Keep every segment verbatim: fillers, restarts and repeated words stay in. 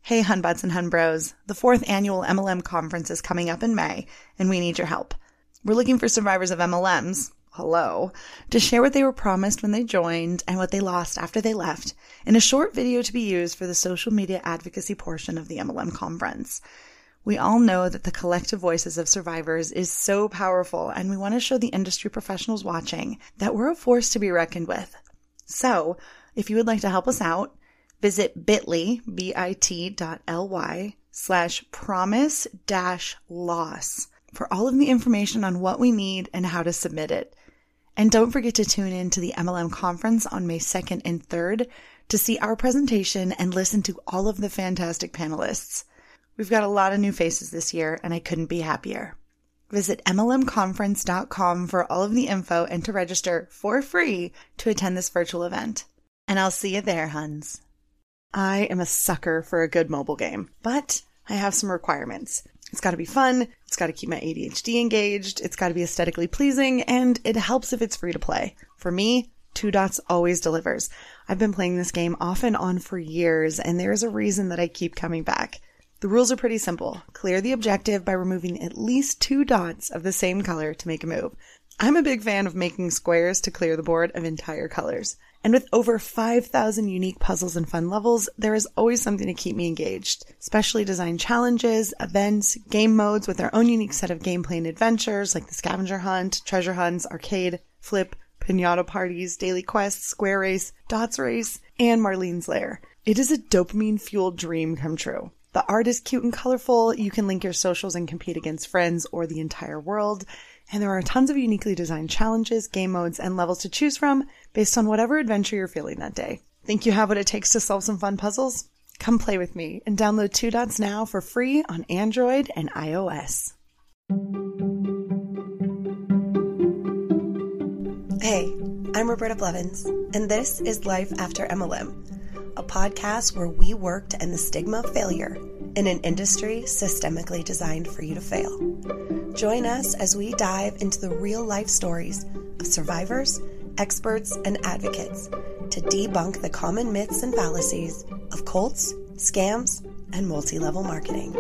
Hey Hunbots and Hunbros, the fourth annual M L M conference is coming up in May, and we need your help. We're looking for survivors of M L Ms, hello, to share what they were promised when they joined and what they lost after they left in a short video to be used for the social media advocacy portion of the M L M conference. We all know that the collective voices of survivors is so powerful, and we want to show the industry professionals watching that we're a force to be reckoned with. So, if you would like to help us out, visit bit.ly, bit.ly, slash promise dash loss for all of the information on what we need and how to submit it. And don't forget to tune in to the M L M conference on May second and third to see our presentation and listen to all of the fantastic panelists. We've got a lot of new faces this year, and I couldn't be happier. Visit M L M conference dot com for all of the info and to register for free to attend this virtual event. And I'll see you there, Huns. I am a sucker for a good mobile game, but I have some requirements. It's got to be fun, it's got to keep my A D H D engaged, it's got to be aesthetically pleasing, and it helps if it's free to play. For me, Two Dots always delivers. I've been playing this game off and on for years, and there's a reason that I keep coming back. The rules are pretty simple. Clear the objective by removing at least two dots of the same color to make a move. I'm a big fan of making squares to clear the board of entire colors. And with over five thousand unique puzzles and fun levels, there is always something to keep me engaged. Specially designed challenges, events, game modes with their own unique set of gameplay and adventures like the scavenger hunt, treasure hunts, arcade, flip, pinata parties, daily quests, square race, dots race, and Marlene's Lair. It is a dopamine-fueled dream come true. The art is cute and colorful, you can link your socials and compete against friends or the entire world, and there are tons of uniquely designed challenges, game modes, and levels to choose from based on whatever adventure you're feeling that day. Think you have what it takes to solve some fun puzzles? Come play with me and download Two Dots now for free on Android and iOS. Hey, I'm Roberta Blevins, and this is Life After M L M, a podcast where we work to end the stigma of failure in an industry systemically designed for you to fail. Join us as we dive into the real-life stories of survivors, experts, and advocates to debunk the common myths and fallacies of cults, scams, and multi-level marketing.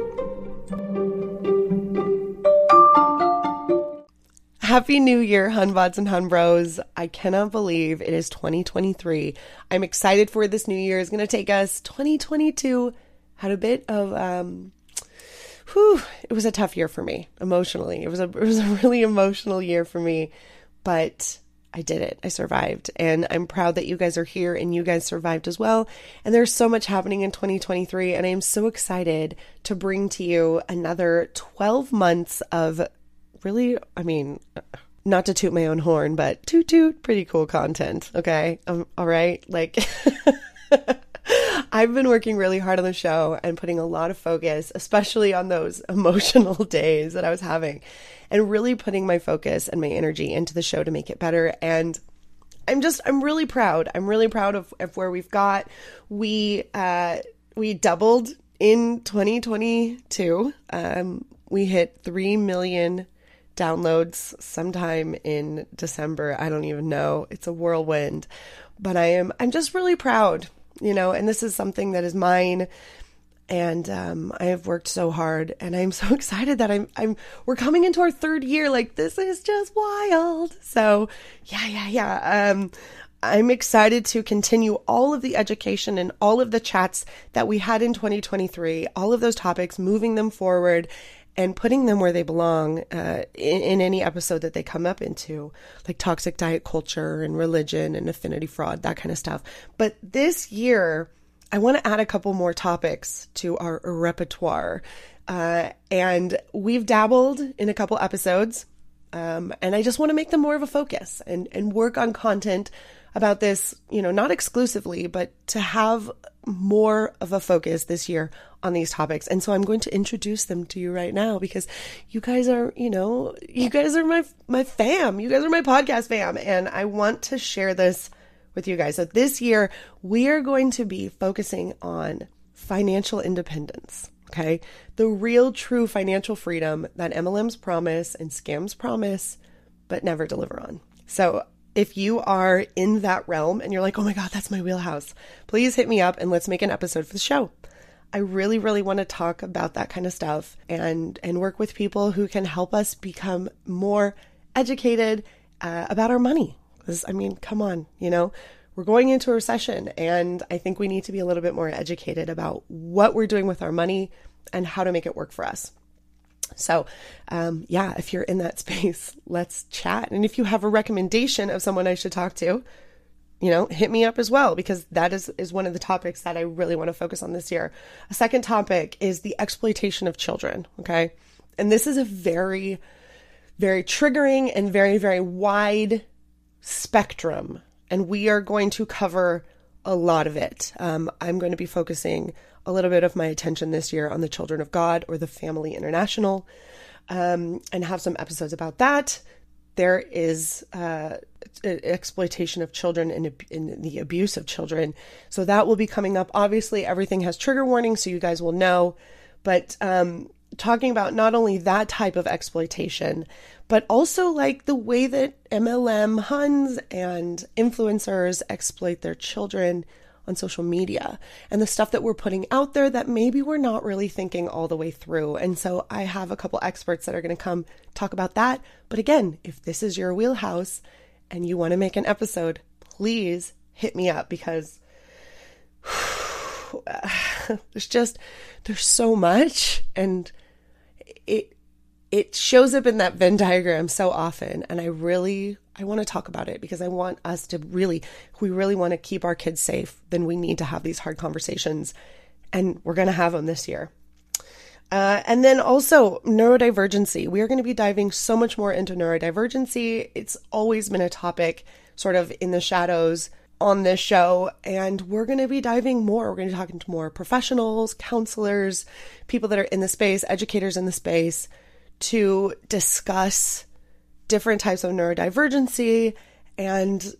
Happy New Year, Hunbots and Hunbros. I cannot believe it is twenty twenty-three. I'm excited for this new year. It's going to take us. twenty twenty-two had a bit of, um, whew, it was a tough year for me emotionally. It was a, it was a really emotional year for me, but I did it. I survived, and I'm proud that you guys are here and you guys survived as well. And there's so much happening in twenty twenty-three, and I am so excited to bring to you another twelve months of really, I mean, not to toot my own horn, but toot toot, pretty cool content. Okay. Um, all right. Like, I've been working really hard on the show and putting a lot of focus, especially on those emotional days that I was having, and really putting my focus and my energy into the show to make it better. And I'm just, I'm really proud. I'm really proud of, of where we've got. We, uh, we doubled in twenty twenty-two. Um, we hit three million downloads sometime in December. I don't even know. It's a whirlwind, but I am, I'm just really proud, you know, and this is something that is mine. And, um, I have worked so hard, and I'm so excited that I'm, I'm, we're coming into our third year. Like, this is just wild. So yeah, yeah, yeah. Um, I'm excited to continue all of the education and all of the chats that we had in twenty twenty-three, all of those topics, moving them forward and putting them where they belong uh, in, in any episode that they come up into, like toxic diet culture and religion and affinity fraud, that kind of stuff. But this year, I want to add a couple more topics to our repertoire. Uh, and we've dabbled in a couple episodes, um, and I just want to make them more of a focus and, and work on content about this, you know, not exclusively, but to have more of a focus this year on these topics. And so I'm going to introduce them to you right now, because you guys are, you know, you guys are my, my fam. You guys are my podcast fam. And I want to share this with you guys. So this year we are going to be focusing on financial independence. Okay. The real true financial freedom that M L Ms promise and scams promise, but never deliver on. So if you are in that realm and you're like, oh my God, that's my wheelhouse, please hit me up and let's make an episode for the show. I really, really want to talk about that kind of stuff and, and work with people who can help us become more educated uh, about our money. Because, I mean, come on, you know, we're going into a recession, and I think we need to be a little bit more educated about what we're doing with our money and how to make it work for us. So, um, yeah, if you're in that space, let's chat. And if you have a recommendation of someone I should talk to, you know, hit me up as well, because that is, is one of the topics that I really want to focus on this year. A second topic is the exploitation of children. Okay. And this is a very, very triggering and very, very wide spectrum. And we are going to cover a lot of it. Um, I'm going to be focusing a little bit of my attention this year on the Children of God, or the Family International, um, and have some episodes about that. There is uh, exploitation of children and, and the abuse of children. So that will be coming up. Obviously, everything has trigger warnings, so you guys will know. But um, talking about not only that type of exploitation, but also like the way that M L M Huns and influencers exploit their children on social media, and the stuff that we're putting out there that maybe we're not really thinking all the way through. And so I have a couple experts that are going to come talk about that. But again, if this is your wheelhouse and you want to make an episode, please hit me up, because there's just, there's so much, and it, it shows up in that Venn diagram so often. And I really, I want to talk about it, because I want us to really, if we really want to keep our kids safe, then we need to have these hard conversations, and we're going to have them this year. Uh, and then also neurodivergency. We are going to be diving so much more into neurodivergency. It's always been a topic sort of in the shadows on this show, and we're going to be diving more. We're going to be talking to more professionals, counselors, people that are in the space, educators in the space, to discuss different types of neurodivergency and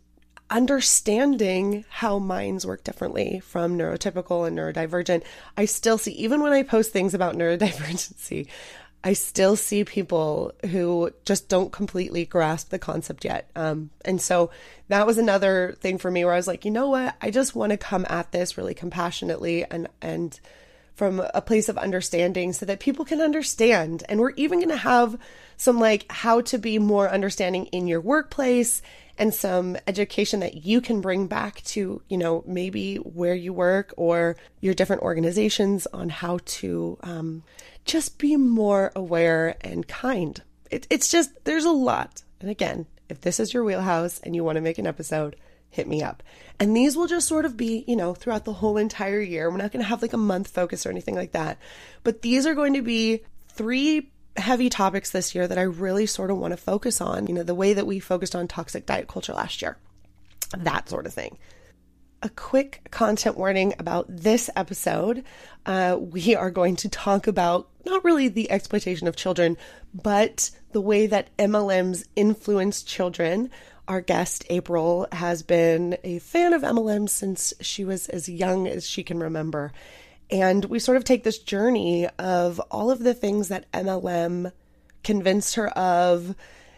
understanding how minds work differently from neurotypical and neurodivergent. I still see, even when I post things about neurodivergency, I still see people who just don't completely grasp the concept yet. Um, and so that was another thing for me where I was like, you know what? I just want to come at this really compassionately and, and from a place of understanding so that people can understand. And we're even going to have some like how to be more understanding in your workplace, and some education that you can bring back to, you know, maybe where you work or your different organizations on how to um, just be more aware and kind. It, it's just, there's a lot. And again, if this is your wheelhouse and you want to make an episode, hit me up. And these will just sort of be, you know, throughout the whole entire year. We're not going to have like a month focus or anything like that. But these are going to be three heavy topics this year that I really sort of want to focus on, you know, the way that we focused on toxic diet culture last year, that sort of thing. A quick content warning about this episode. Uh, we are going to talk about not really the exploitation of children, but the way that M L Ms influence children. Our guest, April, has been a fan of M L M since she was as young as she can remember. And we sort of take this journey of all of the things that M L M convinced her of,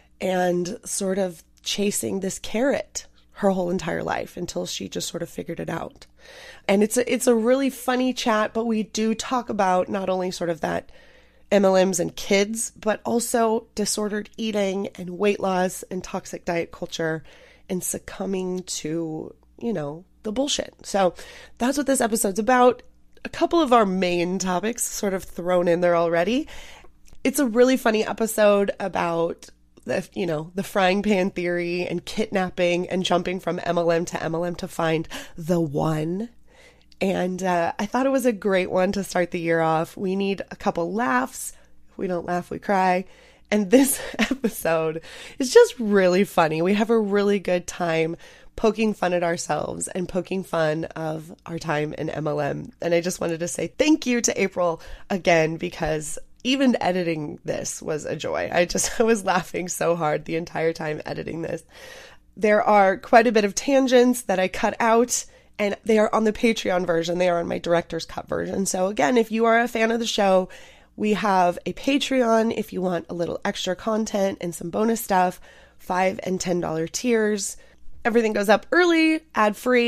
and sort of chasing this carrot her whole entire life until she just sort of figured it out. And it's a, it's a really funny chat, but we do talk about not only sort of that M L Ms and kids, but also disordered eating and weight loss and toxic diet culture and succumbing to, you know, the bullshit. So that's what this episode's about. A couple of our main topics sort of thrown in there already. It's a really funny episode about the, you know, the frying pan theory and kidnapping and jumping from M L M to M L M to find the one. And uh, I thought it was a great one to start the year off. We need a couple laughs. If we don't laugh, we cry. And this episode is just really funny. We have a really good time poking fun at ourselves and poking fun of our time in M L M. And I just wanted to say thank you to April again, because even editing this was a joy. I just I was laughing so hard the entire time editing this. There are quite a bit of tangents that I cut out, and they are on the Patreon version. They are on my director's cut version. So again, if you are a fan of the show, we have a Patreon if you want a little extra content and some bonus stuff, five and ten dollar tiers. Everything goes up early, ad-free,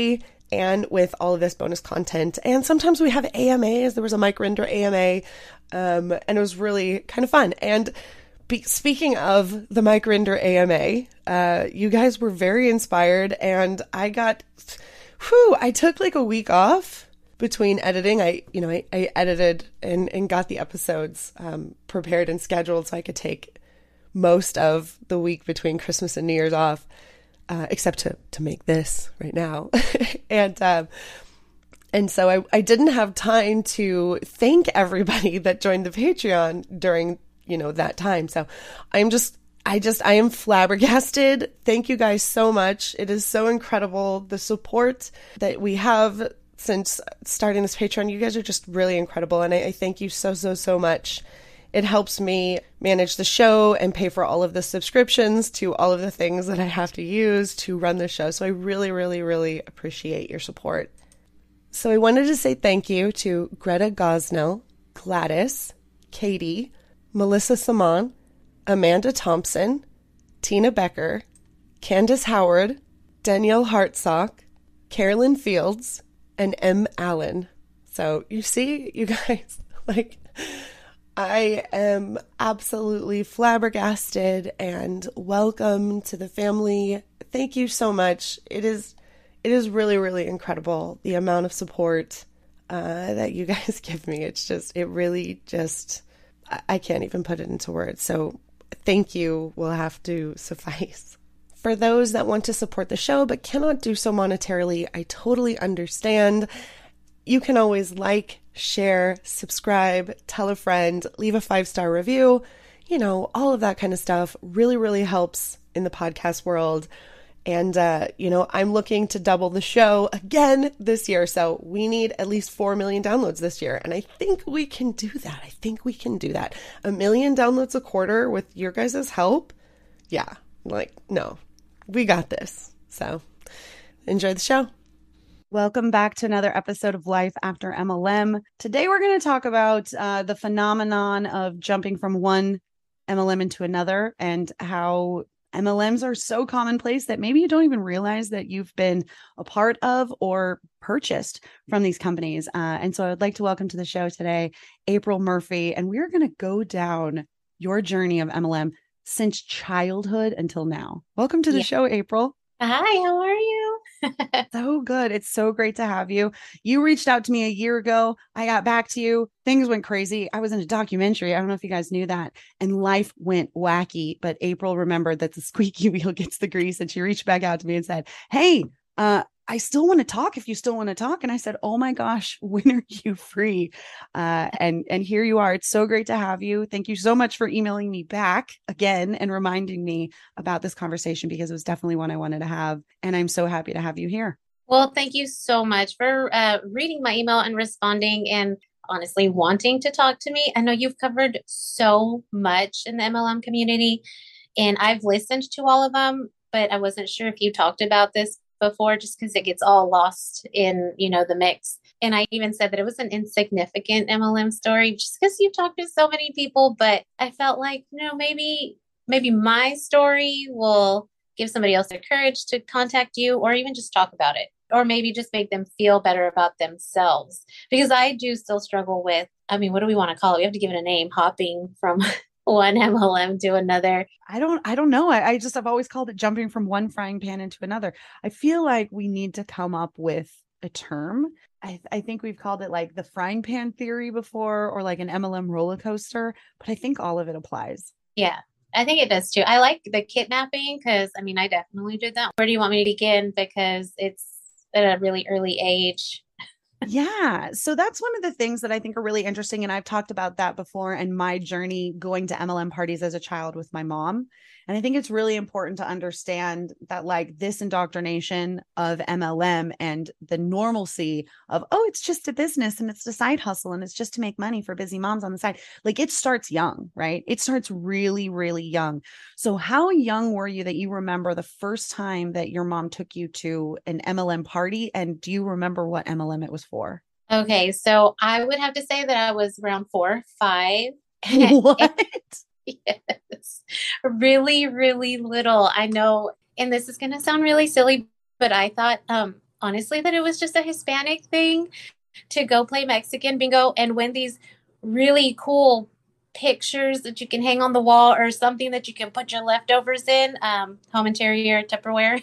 and with all of this bonus content. And sometimes we have A M As. There was a Mike Rinder A M A, um, and it was really kind of fun. And be- speaking of the Mike Rinder A M A, uh, you guys were very inspired, and I got, whew, I took like a week off between editing. I, you know, I, I edited and, and got the episodes um, prepared and scheduled so I could take most of the week between Christmas and New Year's off. Uh, except to, to make this right now. and um, and so I, I didn't have time to thank everybody that joined the Patreon during, you know, that time. So I'm just, I just, I am flabbergasted. Thank you guys so much. It is so incredible. The support that we have since starting this Patreon, you guys are just really incredible. And I, I thank you so, so, so much. It helps me manage the show and pay for all of the subscriptions to all of the things that I have to use to run the show. So I really, really, really appreciate your support. So I wanted to say thank you to Greta Gosnell, Gladys, Katie, Melissa Saman, Amanda Thompson, Tina Becker, Candace Howard, Danielle Hartsock, Carolyn Fields, and M. Allen. So you see, you guys, like... I am absolutely flabbergasted, and welcome to the family. Thank you so much. It is, it is really, really incredible, the amount of support uh, that you guys give me. It's just, it really just, I, I can't even put it into words. So thank you will have to suffice. For those that want to support the show but cannot do so monetarily, I totally understand. You can always like, share, subscribe, tell a friend, leave a five-star review. You know, all of that kind of stuff really, really helps in the podcast world. And, uh, you know, I'm looking to double the show again this year. So we need at least four million downloads this year. And I think we can do that. I think we can do that. A million downloads a quarter with your guys' help. Yeah, like, no, we got this. So enjoy the show. Welcome back to another episode of Life After M L M. Today we're going to talk about uh, the phenomenon of jumping from one M L M into another, and how M L Ms are so commonplace that maybe you don't even realize that you've been a part of or purchased from these companies. Uh, and so I would like to welcome to the show today, April Murphy, and we're going to go down your journey of M L M since childhood until now. Welcome to the yeah. show, April. Hi, how are you? So good. It's so great to have you. You reached out to me a year ago. I got back to you. Things went crazy. I was in a documentary. I don't know if you guys knew that. And life went wacky. But April remembered that the squeaky wheel gets the grease. And she reached back out to me and said, hey, uh, I still want to talk if you still want to talk. And I said, oh my gosh, when are you free? Uh, and, and here you are. It's so great to have you. Thank you so much for emailing me back again and reminding me about this conversation, because it was definitely one I wanted to have. And I'm so happy to have you here. Well, thank you so much for uh, reading my email and responding, and honestly wanting to talk to me. I know you've covered so much in the M L M community, and I've listened to all of them, but I wasn't sure if you talked about this before, just because it gets all lost in, you know, the mix. And I even said that it was an insignificant M L M story just because you've talked to so many people, but I felt like, you know, maybe, maybe my story will give somebody else the courage to contact you, or even just talk about it, or maybe just make them feel better about themselves. Because I do still struggle with, I mean, what do we want to call it? We have to give it a name, hopping from one M L M to another. I don't, I don't know. I, I just, I've always called it jumping from one frying pan into another. I feel like we need to come up with a term. I, I think we've called it like the frying pan theory before, or like an M L M roller coaster, but I think all of it applies. Yeah, I think it does too. I like the kidnapping because, I mean, I definitely did that. Where do you want me to begin? Because it's at a really early age. Yeah. So that's one of the things that I think are really interesting. And I've talked about that before, and my journey going to M L M parties as a child with my mom. And I think it's really important to understand that, like, this indoctrination of M L M and the normalcy of, oh, it's just a business and it's a side hustle and it's just to make money for busy moms on the side. Like, it starts young, right? It starts really, really young. So how young were you that you remember the first time that your mom took you to an M L M party? And do you remember what M L M it was for? Okay. So I would have to say that I was around four, five. What? Yes. Really, really little. I know, and this is going to sound really silly, but I thought um, honestly that it was just a Hispanic thing to go play Mexican bingo and win these really cool pictures that you can hang on the wall or something that you can put your leftovers in, um, home interior Tupperware.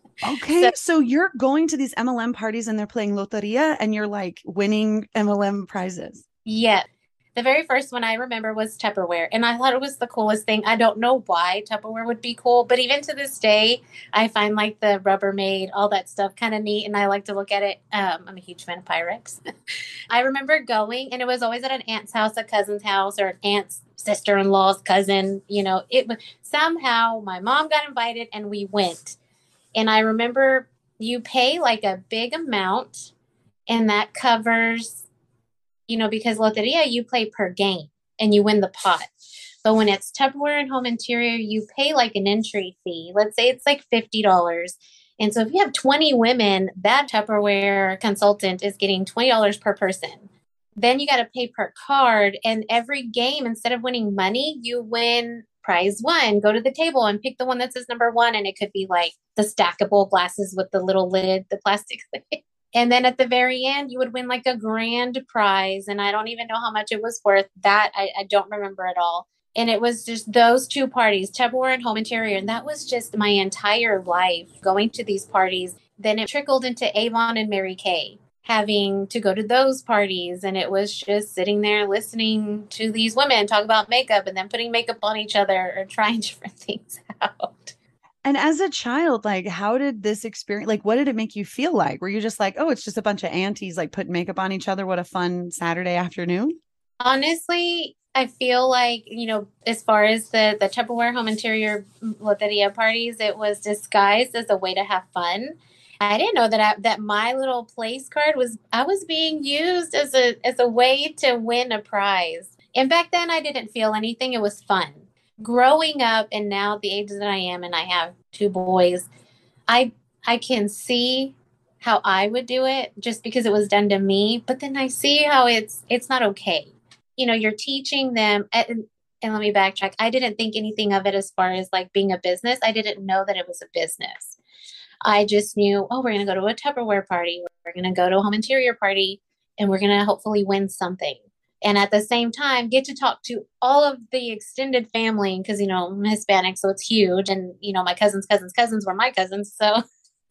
Okay, So so you're going to these M L M parties and they're playing loteria and you're like winning M L M prizes. yeah, the very first one I remember was Tupperware, and I thought it was the coolest thing. I don't know why Tupperware would be cool, but even to this day, I find like the Rubbermaid, all that stuff kind of neat, and I like to look at it. Um, I'm a huge fan of Pyrex. I remember going, and it was always at an aunt's house, a cousin's house, or an aunt's sister-in-law's cousin. You know, it was somehow my mom got invited, and we went. And I remember you pay like a big amount, and that covers, you know, because Loteria, you play per game and you win the pot. But when it's Tupperware and home interior, you pay like an entry fee. Let's say it's like fifty dollars. And so if you have twenty women, that Tupperware consultant is getting twenty dollars per person. Then you got to pay per card. And every game, instead of winning money, you win prize one. Go to the table and pick the one that says number one. And it could be like the stackable glasses with the little lid, the plastic lid. And then at the very end, you would win like a grand prize. And I don't even know how much it was worth. That I, I don't remember at all. And it was just those two parties, Tupperware and home interior. And that was just my entire life going to these parties. Then it trickled into Avon and Mary Kay, having to go to those parties. And it was just sitting there listening to these women talk about makeup and then putting makeup on each other or trying different things out. And as a child, like, how did this experience, like, what did it make you feel like? Were you just like, oh, it's just a bunch of aunties like putting makeup on each other? What a fun Saturday afternoon. Honestly, I feel like, you know, as far as the, the Tupperware home interior Loteria parties, it was disguised as a way to have fun. I didn't know that I, that my little place card was, I was being used as a, as a way to win a prize. And back then I didn't feel anything. It was fun. Growing up and now at the age that I am, and I have two boys, I I can see how I would do it just because it was done to me. But then I see how it's it's not okay. You know, you're teaching them. And, and let me backtrack. I didn't think anything of it as far as like being a business. I didn't know that it was a business. I just knew, oh, we're going to go to a Tupperware party. We're going to go to a home interior party, and we're going to hopefully win something. And at the same time, get to talk to all of the extended family because, you know, I'm Hispanic, so it's huge. And, you know, my cousins, cousins, cousins were my cousins. So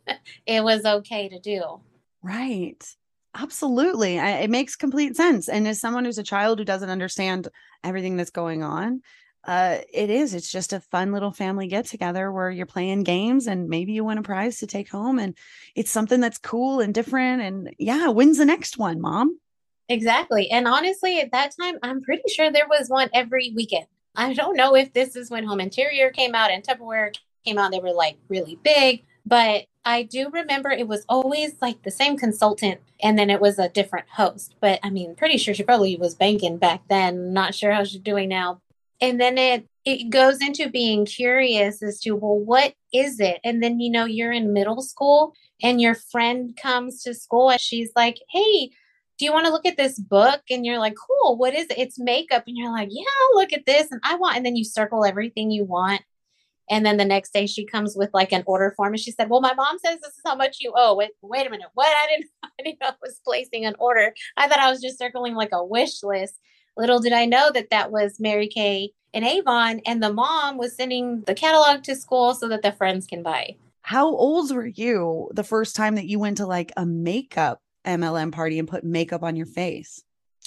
it was okay to do. Right. Absolutely. I, it makes complete sense. And as someone who's a child who doesn't understand everything that's going on, uh, it is. It's just a fun little family get together where you're playing games and maybe you win a prize to take home. And it's something that's cool and different. And yeah, when's the next one, Mom? Exactly. And honestly, at that time, I'm pretty sure there was one every weekend. I don't know if this is when Home Interior came out and Tupperware came out. They were like really big, but I do remember it was always like the same consultant and then it was a different host. But I mean, pretty sure she probably was banking back then. Not sure how she's doing now. And then it, it goes into being curious as to, well, what is it? And then, you know, you're in middle school and your friend comes to school and she's like, hey, do you want to look at this book? And you're like, cool, what is it? It's makeup. And you're like, yeah, I'll look at this. And I want, and then you circle everything you want. And then the next day she comes with like an order form. And she said, well, my mom says this is how much you owe. Wait, wait a minute. What? I didn't, I didn't know I was placing an order. I thought I was just circling like a wish list. Little did I know that that was Mary Kay and Avon. And the mom was sending the catalog to school so that the friends can buy. How old were you the first time that you went to like a makeup M L M party and put makeup on your face?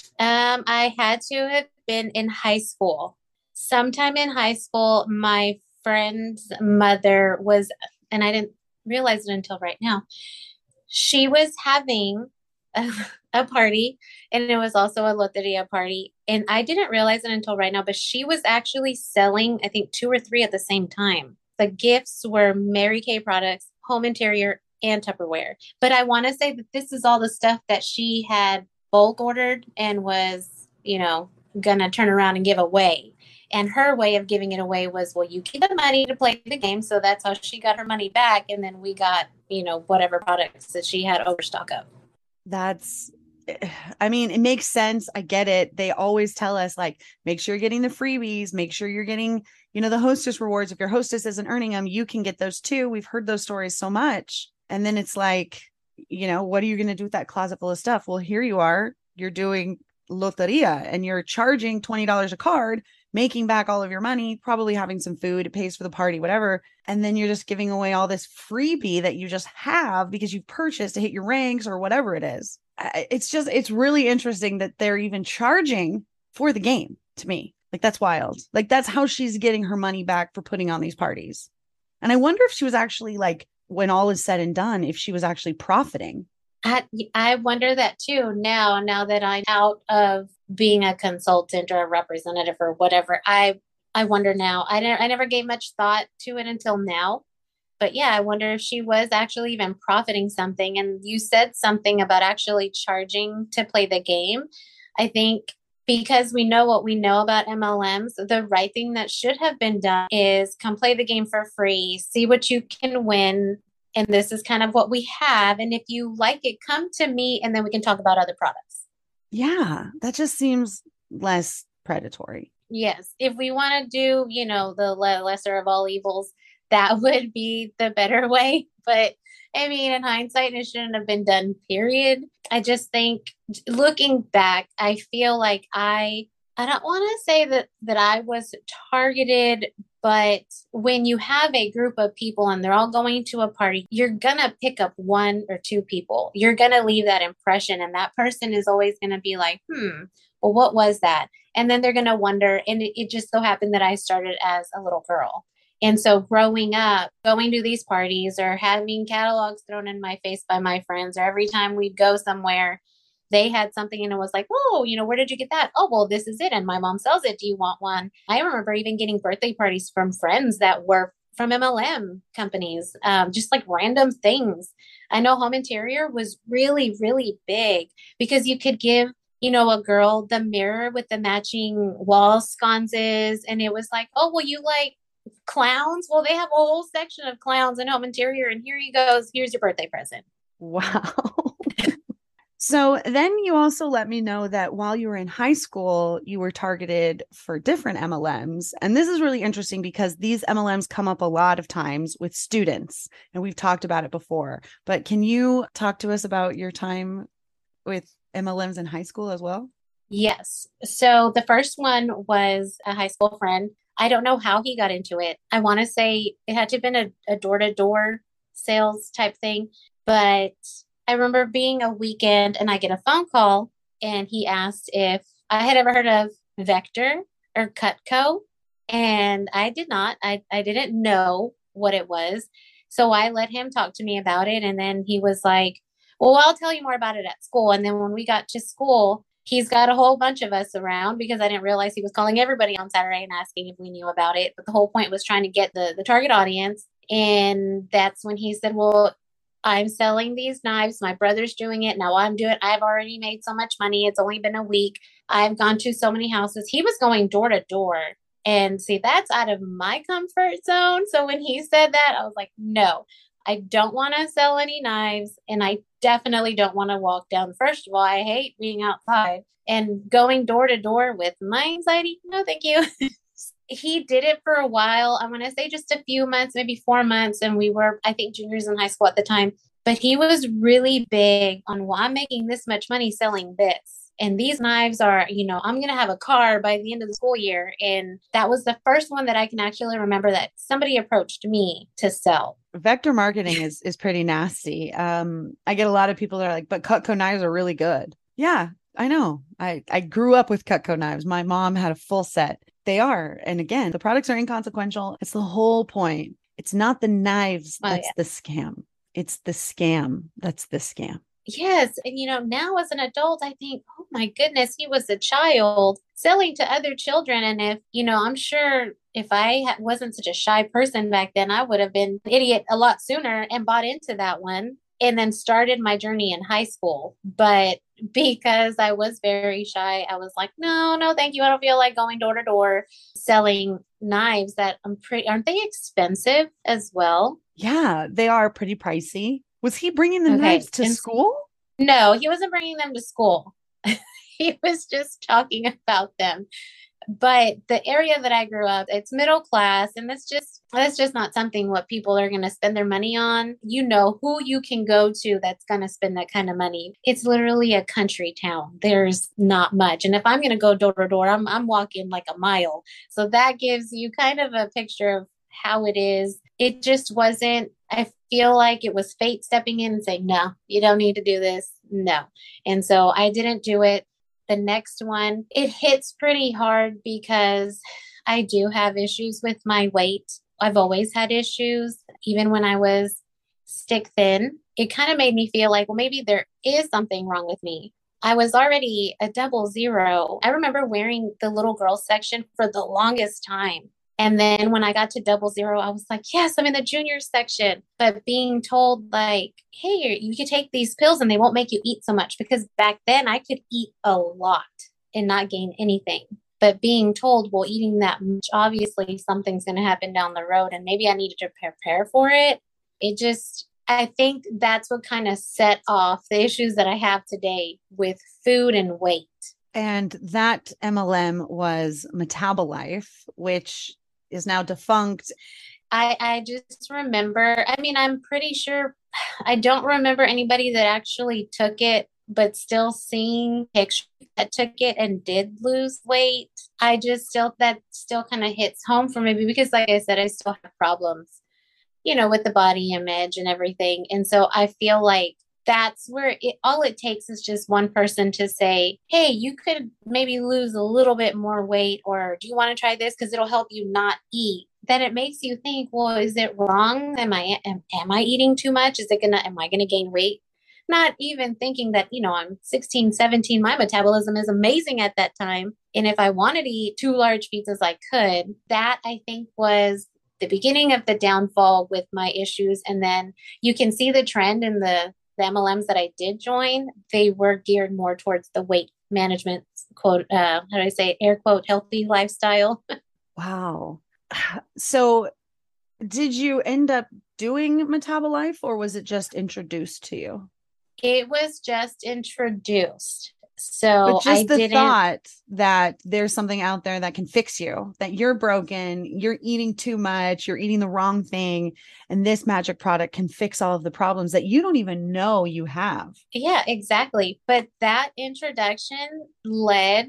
Um, I had to have been in high school. Sometime in high school, my friend's mother was, and I didn't realize it until right now, she was having a, a party, and it was also a loteria party. And I didn't realize it until right now, but she was actually selling, I think, two or three at the same time. The gifts were Mary Kay products, home interior, and Tupperware. But I want to say that this is all the stuff that she had bulk ordered and was, you know, gonna turn around and give away. And her way of giving it away was, well, you keep the money to play the game. So that's how she got her money back. And then we got, you know, whatever products that she had overstock of. That's, I mean, it makes sense. I get it. They always tell us, like, make sure you're getting the freebies, make sure you're getting, you know, the hostess rewards. If your hostess isn't earning them, you can get those too. We've heard those stories so much. And then it's like, you know, what are you going to do with that closet full of stuff? Well, here you are, you're doing loteria and you're charging twenty dollars a card, making back all of your money, probably having some food, it pays for the party, whatever. And then you're just giving away all this freebie that you just have because you purchased to hit your ranks or whatever it is. It's just, it's really interesting that they're even charging for the game to me. Like, that's wild. Like, that's how she's getting her money back for putting on these parties. And I wonder if she was actually, like, when all is said and done, if she was actually profiting. I, I wonder that too now, now that I'm out of being a consultant or a representative or whatever. I, I wonder now. I, ne- I never gave much thought to it until now. But yeah, I wonder if she was actually even profiting something. And you said something about actually charging to play the game. I think because we know what we know about M L Ms, the right thing that should have been done is come play the game for free, see what you can win. And this is kind of what we have. And if you like it, come to me and then we can talk about other products. Yeah, that just seems less predatory. Yes. If we want to do, you know, the le- lesser of all evils, that would be the better way. But I mean, in hindsight, it shouldn't have been done, period. I just think looking back, I feel like I, I don't want to say that, that I was targeted, but when you have a group of people and they're all going to a party, you're going to pick up one or two people. You're going to leave that impression. And that person is always going to be like, hmm, well, what was that? And then they're going to wonder. And it, it just so happened that I started as a little girl. And so growing up, going to these parties or having catalogs thrown in my face by my friends, or every time we'd go somewhere, they had something and it was like, oh, you know, where did you get that? Oh, well, this is it. And my mom sells it. Do you want one? I remember even getting birthday parties from friends that were from M L M companies, um, just like random things. I know home interior was really, really big because you could give, you know, a girl the mirror with the matching wall sconces. And it was like, oh, well, you like clowns? Well, they have a whole section of clowns in home interior. And here you go. Here's your birthday present. Wow. So then you also let me know that while you were in high school, you were targeted for different M L Ms. And this is really interesting because these M L Ms come up a lot of times with students, and we've talked about it before. But can you talk to us about your time with M L Ms in high school as well? Yes. So the first one was a high school friend. I don't know how he got into it. I want to say it had to have been a, a door-to-door sales type thing, but I remember being a weekend and I get a phone call and he asked if I had ever heard of Vector or Cutco. And I did not. I, I didn't know what it was. So I let him talk to me about it. And then he was like, well, I'll tell you more about it at school. And then when we got to school, he's got a whole bunch of us around because I didn't realize he was calling everybody on Saturday and asking if we knew about it. But the whole point was trying to get the, the target audience. And that's when he said, well, I'm selling these knives. My brother's doing it. Now I'm doing it. I've already made so much money. It's only been a week. I've gone to so many houses. He was going door to door. And see, that's out of my comfort zone. So when he said that, I was like, no, I don't want to sell any knives. And I definitely don't want to walk down. First of all, I hate being outside and going door to door with my anxiety. No, thank you. He did it for a while. I want to say just a few months, maybe four months. And we were, I think, juniors in high school at the time. But he was really big on, well, I'm making this much money selling this. And these knives are, you know, I'm going to have a car by the end of the school year. And that was the first one that I can actually remember that somebody approached me to sell. Vector marketing is is pretty nasty. Um, I get a lot of people that are like, but Cutco knives are really good. Yeah, I know. I, I grew up with Cutco knives. My mom had a full set. They are. And again, the products are inconsequential. It's the whole point. It's not the knives Oh, that's yeah. the scam. It's the scam that's the scam. Yes. And, you know, now as an adult, I think, oh my goodness, he was a child selling to other children. And if, you know, I'm sure if I ha- wasn't such a shy person back then, I would have been an idiot a lot sooner and bought into that one and then started my journey in high school. But because I was very shy, I was like, no, no, thank you. I don't feel like going door to door selling knives that I'm pretty, aren't they expensive as well? Yeah, they are pretty pricey. Was he bringing the Okay. knives to And school? no, he wasn't bringing them to school. He was just talking about them. But the area that I grew up, it's middle class, and that's just that's just not something what people are going to spend their money on. You know who you can go to that's going to spend that kind of money. It's literally a country town. There's not much. And if I'm going to go door to door, I'm I'm walking like a mile. So that gives you kind of a picture of how it is. It just wasn't, I feel like it was fate stepping in and saying, no, you don't need to do this. No. And so I didn't do it. The next one, it hits pretty hard because I do have issues with my weight. I've always had issues, even when I was stick thin. It kind of made me feel like, well, maybe there is something wrong with me. I was already a double zero. I remember wearing the little girl section for the longest time. And then when I got to double zero, I was like, yes, I'm in the junior section. But being told like, hey, you can take these pills and they won't make you eat so much, because back then I could eat a lot and not gain anything. But being told, well, eating that much, obviously something's going to happen down the road and maybe I needed to prepare for it. It just, I think that's what kind of set off the issues that I have today with food and weight. And that M L M was Metabolife, which is now defunct. I, I just remember, I mean, I'm pretty sure, I don't remember anybody that actually took it, but still seeing pictures that took it and did lose weight. I just still, that still kind of hits home for me because like I said, I still have problems, you know, with the body image and everything. And so I feel like that's where it, all it takes is just one person to say, hey, you could maybe lose a little bit more weight, or do you want to try this? Because it'll help you not eat. Then it makes you think, well, is it wrong? Am I, am, am I eating too much? Is it going to, am I going to gain weight? Not even thinking that, you know, I'm sixteen, seventeen, my metabolism is amazing at that time. And if I wanted to eat two large pizzas, I could. That I think was the beginning of the downfall with my issues. And then you can see the trend in the The M L Ms that I did join, they were geared more towards the weight management, quote, uh, how do I say, air quote, healthy lifestyle. Wow. So did you end up doing Metabolife, or was it just introduced to you? It was just introduced. So but just I the didn't, thought that there's something out there that can fix you, that you're broken, you're eating too much, you're eating the wrong thing, and this magic product can fix all of the problems that you don't even know you have. Yeah, exactly. But that introduction led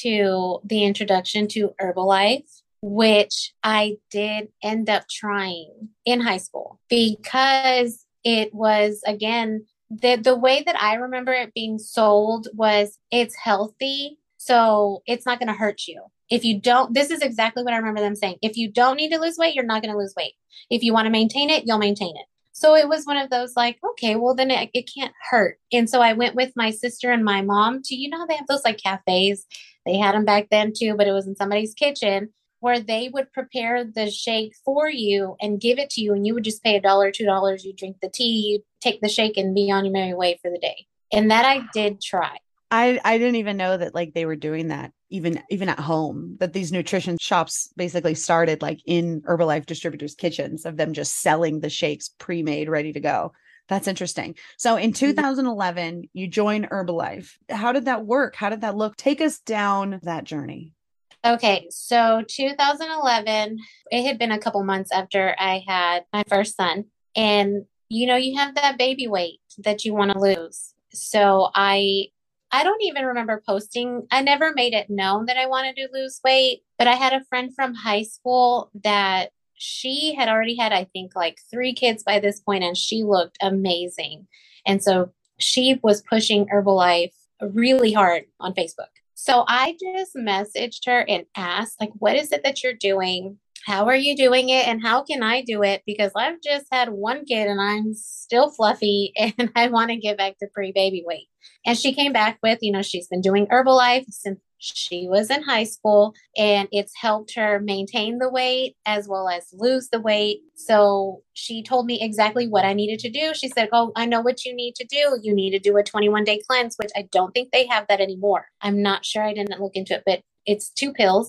to the introduction to Herbalife, which I did end up trying in high school because it was, again, the the way that I remember it being sold was it's healthy, so it's not going to hurt you. If you don't, this is exactly what I remember them saying. If you don't need to lose weight, you're not going to lose weight. If you want to maintain it, you'll maintain it. So it was one of those like, okay, well then it, it can't hurt. And so I went with my sister and my mom to, you know, they have those like cafes. They had them back then too, but it was in somebody's kitchen, where they would prepare the shake for you and give it to you. And you would just pay a dollar, two dollars. You drink the tea, you take the shake and be on your merry way for the day. And that I did try. I, I didn't even know that like they were doing that even, even at home, that these nutrition shops basically started like in Herbalife distributors' kitchens of them just selling the shakes pre-made, ready to go. That's interesting. So in two thousand eleven, you joined Herbalife. How did that work? How did that look? Take us down that journey. Okay, so two thousand eleven, it had been a couple months after I had my first son. And, you know, you have that baby weight that you want to lose. So I, I don't even remember posting. I never made it known that I wanted to lose weight, but I had a friend from high school that she had already had, I think, like three kids by this point, and she looked amazing. And so she was pushing Herbalife really hard on Facebook. So I just messaged her and asked, like, what is it that you're doing? How are you doing it? And how can I do it? Because I've just had one kid and I'm still fluffy and I want to get back to pre-baby weight. And she came back with, you know, she's been doing Herbalife since she was in high school, and it's helped her maintain the weight as well as lose the weight. So she told me exactly what I needed to do. She said, oh, I know what you need to do. You need to do a twenty-one day cleanse, which I don't think they have that anymore. I'm not sure. I didn't look into it, but it's two pills.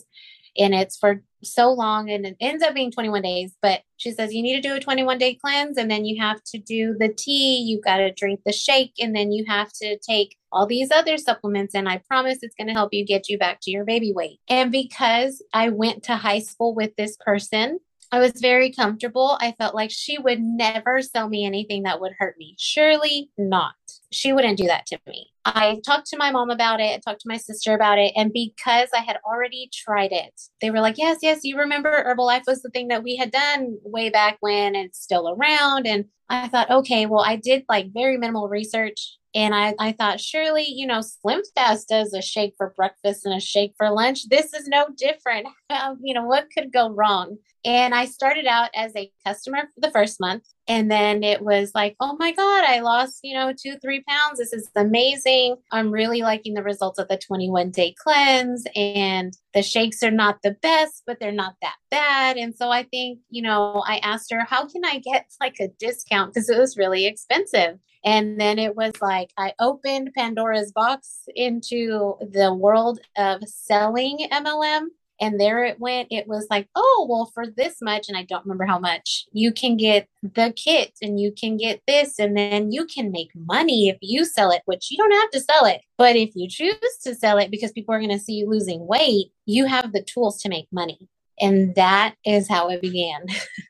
and it's for so long, and it ends up being twenty-one days. But she says you need to do a twenty-one day cleanse, and then you have to do the tea, you got to drink the shake, and then you have to take all these other supplements. And I promise it's going to help you get you back to your baby weight. And because I went to high school with this person, I was very comfortable. I felt like she would never sell me anything that would hurt me. Surely not. She wouldn't do that to me. I talked to my mom about it. I talked to my sister about it. And because I had already tried it, they were like, yes, yes, you remember Herbalife was the thing that we had done way back when, and it's still around. And I thought, okay, well, I did like very minimal research. And I, I thought, surely, you know, Slim Fast does a shake for breakfast and a shake for lunch. This is no different. You know, what could go wrong? And I started out as a customer for the first month. And then it was like, oh my God, I lost, you know, two, three pounds. This is amazing. I'm really liking the results of the twenty-one day cleanse. And the shakes are not the best, but they're not that bad. And so I think, you know, I asked her, how can I get like a discount? Because it was really expensive. And then it was like, I opened Pandora's box into the world of selling M L M. And there it went. It was like, oh, well, for this much, and I don't remember how much, you can get the kit and you can get this, and then you can make money if you sell it, which you don't have to sell it. But if you choose to sell it because people are going to see you losing weight, you have the tools to make money. And that is how it began.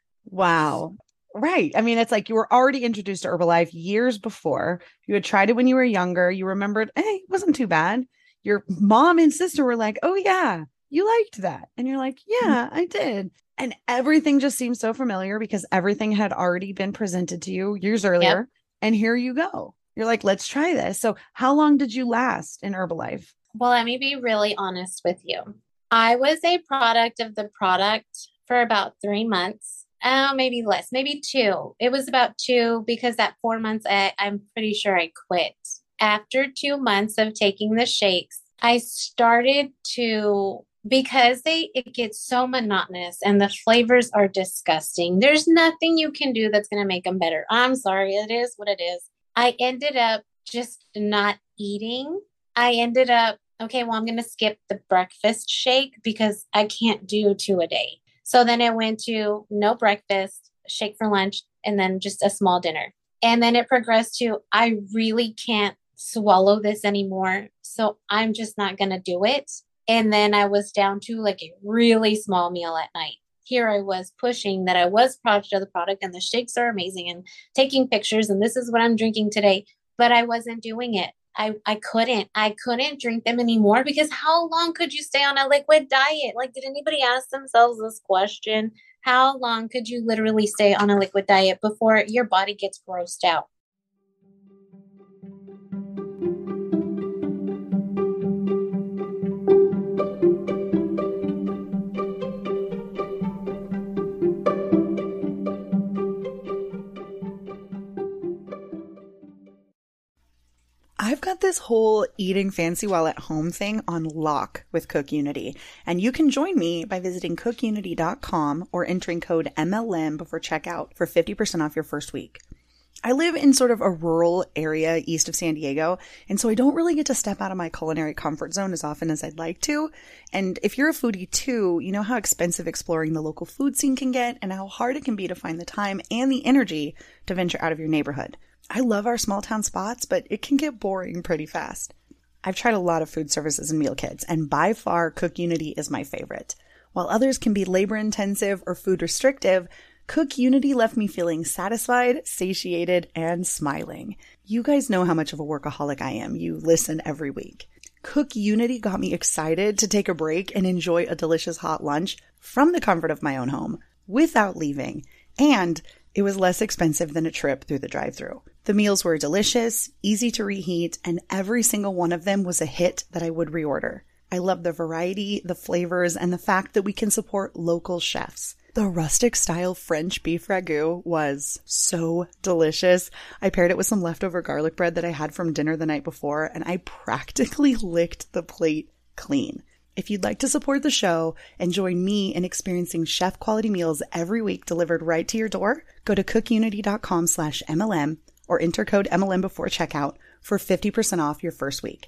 Wow. Right. I mean, it's like you were already introduced to Herbalife years before. You had tried it when you were younger. You remembered, hey, it wasn't too bad. Your mom and sister were like, oh, yeah, you liked that. And you're like, yeah, I did. And everything just seems so familiar because everything had already been presented to you years earlier. Yep. And here you go. You're like, let's try this. So how long did you last in Herbalife? Well, let me be really honest with you. I was a product of the product for about three months. Oh, maybe less, maybe two. It was about two because that four months, I, I'm pretty sure I quit. After two months of taking the shakes, I started to, because they it gets so monotonous and the flavors are disgusting. There's nothing you can do that's going to make them better. I'm sorry, it is what it is. I ended up just not eating. I ended up, okay, well, I'm going to skip the breakfast shake because I can't do two a day. So then it went to no breakfast, shake for lunch, and then just a small dinner. And then it progressed to, I really can't swallow this anymore. So I'm just not going to do it. And then I was down to like a really small meal at night. Here I was pushing that I was product of the product and the shakes are amazing and taking pictures and this is what I'm drinking today. But I wasn't doing it. I, I couldn't. I couldn't drink them anymore because how long could you stay on a liquid diet? Like, did anybody ask themselves this question? How long could you literally stay on a liquid diet before your body gets grossed out? I've got this whole eating fancy while at home thing on lock with Cook Unity, and you can join me by visiting cook unity dot com or entering code M L M before checkout for fifty percent off your first week. I live in sort of a rural area east of San Diego, and so I don't really get to step out of my culinary comfort zone as often as I'd like to. And if you're a foodie too, you know how expensive exploring the local food scene can get and how hard it can be to find the time and the energy to venture out of your neighborhood. I love our small town spots, but it can get boring pretty fast. I've tried a lot of food services and meal kits, and by far Cook Unity is my favorite. While others can be labor intensive or food restrictive, Cook Unity left me feeling satisfied, satiated, and smiling. You guys know how much of a workaholic I am. You listen every week. Cook Unity got me excited to take a break and enjoy a delicious hot lunch from the comfort of my own home without leaving, and it was less expensive than a trip through the drive-thru. The meals were delicious, easy to reheat, and every single one of them was a hit that I would reorder. I love the variety, the flavors, and the fact that we can support local chefs. The rustic-style French beef ragu was so delicious. I paired it with some leftover garlic bread that I had from dinner the night before, and I practically licked the plate clean. If you'd like to support the show and join me in experiencing chef-quality meals every week delivered right to your door, go to cook unity dot com slash M L M or enter code M L M before checkout for fifty percent off your first week.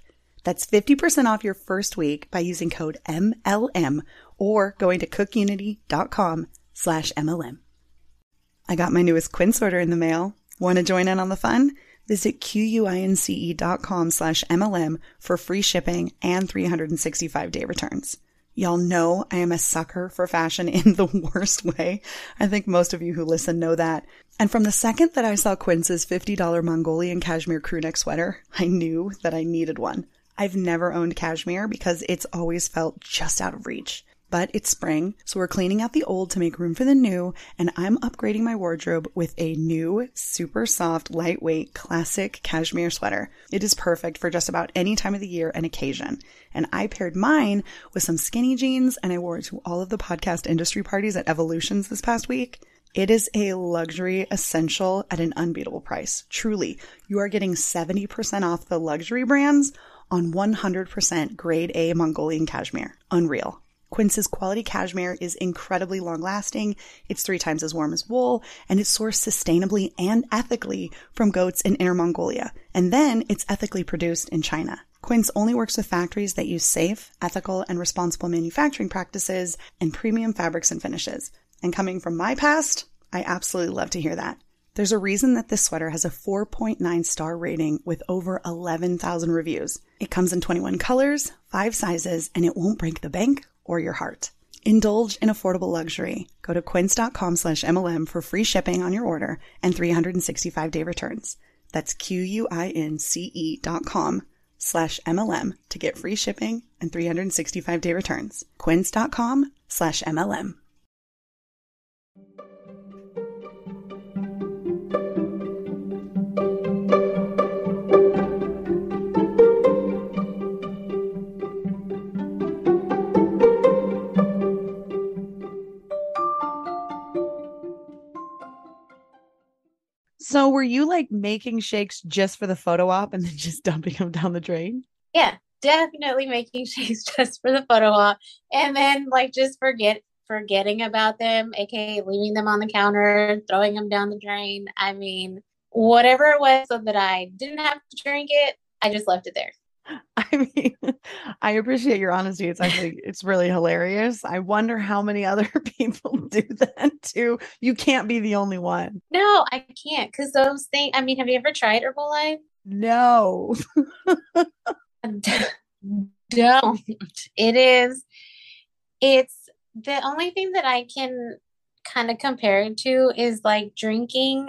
That's fifty percent off your first week by using code M L M or going to cookunity.com slash MLM. I got my newest Quince order in the mail. Want to join in on the fun? Visit Q-U-I-N-C-E.com slash MLM for free shipping and three hundred sixty-five day returns. Y'all know I am a sucker for fashion in the worst way. I think most of you who listen know that. And from the second that I saw Quince's fifty dollars Mongolian cashmere crewneck sweater, I knew that I needed one. I've never owned cashmere because it's always felt just out of reach. But it's spring, so we're cleaning out the old to make room for the new, and I'm upgrading my wardrobe with a new, super soft, lightweight, classic cashmere sweater. It is perfect for just about any time of the year and occasion. And I paired mine with some skinny jeans, and I wore it to all of the podcast industry parties at Evolutions this past week. It is a luxury essential at an unbeatable price. Truly, you are getting seventy percent off the luxury brands on one hundred percent grade A Mongolian cashmere. Unreal. Quince's quality cashmere is incredibly long-lasting, it's three times as warm as wool, and it's sourced sustainably and ethically from goats in Inner Mongolia. And then it's ethically produced in China. Quince only works with factories that use safe, ethical, and responsible manufacturing practices and premium fabrics and finishes. And coming from my past, I absolutely love to hear that. There's a reason that this sweater has a four point nine star rating with over eleven thousand reviews. It comes in twenty-one colors, five sizes, and it won't break the bank or your heart. Indulge in affordable luxury. Go to quince.com slash MLM for free shipping on your order and three hundred sixty-five day returns. That's Q-U-I-N-C-E dot com slash MLM to get free shipping and three hundred sixty-five day returns. Quince.com slash MLM. So were you like making shakes just for the photo op and then just dumping them down the drain? Yeah, definitely making shakes just for the photo op. And then like just forget forgetting about them, aka leaving them on the counter, throwing them down the drain. I mean, whatever it was so that I didn't have to drink it, I just left it there. I mean, I appreciate your honesty. It's actually, it's really hilarious. I wonder how many other people do that too. You can't be the only one. No, I can't. Because those things, I mean, have you ever tried Herbalife? No. Don't. It is, it's the only thing that I can kind of compare it to is like drinking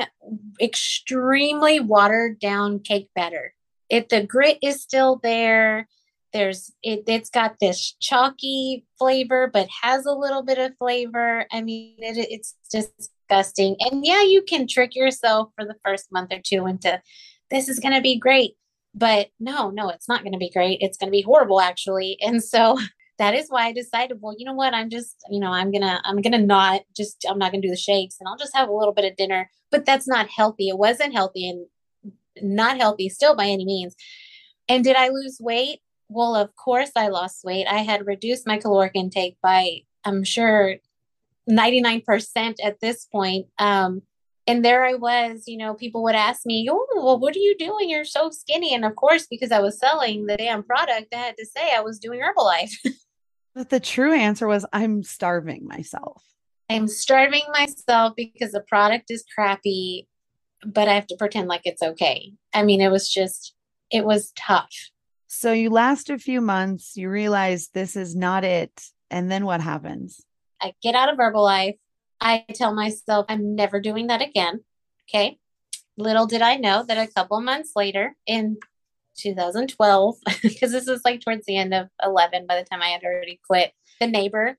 extremely watered down cake batter. If the grit is still there, there's it, it's got this chalky flavor, but has a little bit of flavor. I mean, it, it's disgusting. And yeah, you can trick yourself for the first month or two into this is going to be great. But no, no, it's not going to be great. It's going to be horrible, actually. And so that is why I decided, well, you know what? I'm just, you know, I'm going to, I'm going to not just, I'm not going to do the shakes and I'll just have a little bit of dinner. But that's not healthy. It wasn't healthy and not healthy still by any means. And did I lose weight? Well, of course I lost weight. I had reduced my caloric intake by, I'm sure, ninety-nine percent at this point. Um, and there I was, you know, people would ask me, oh, well, what are you doing? You're so skinny. And of course, because I was selling the damn product, I had to say I was doing Herbalife. But the true answer was, I'm starving myself. I'm starving myself because the product is crappy, but I have to pretend like it's okay. I mean, it was just, it was tough. So you last a few months, you realize this is not it. And then what happens? I get out of Herbalife. I tell myself I'm never doing that again. Okay. Little did I know that a couple months later in two thousand twelve, because this is like towards the end of eleven, by the time I had already quit, the neighbor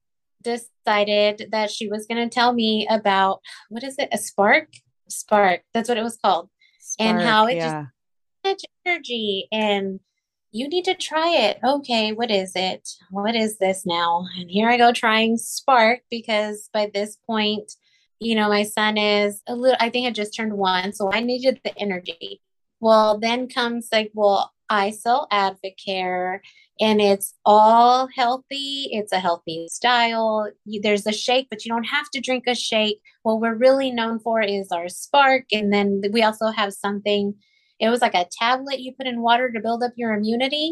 decided that she was going to tell me about, what is it? A spark? Spark. That's what it was called. Spark, and how it yeah. just such energy and you need to try it. Okay, what is it? What is this now? And here I go trying Spark because by this point, you know, my son is a little, I think I just turned one. So I needed the energy. Well, then comes like, well, I sell Advocare and it's all healthy. It's a healthy style. You, there's a shake, but you don't have to drink a shake. What we're really known for is our Spark. And then we also have something, it was like a tablet you put in water to build up your immunity.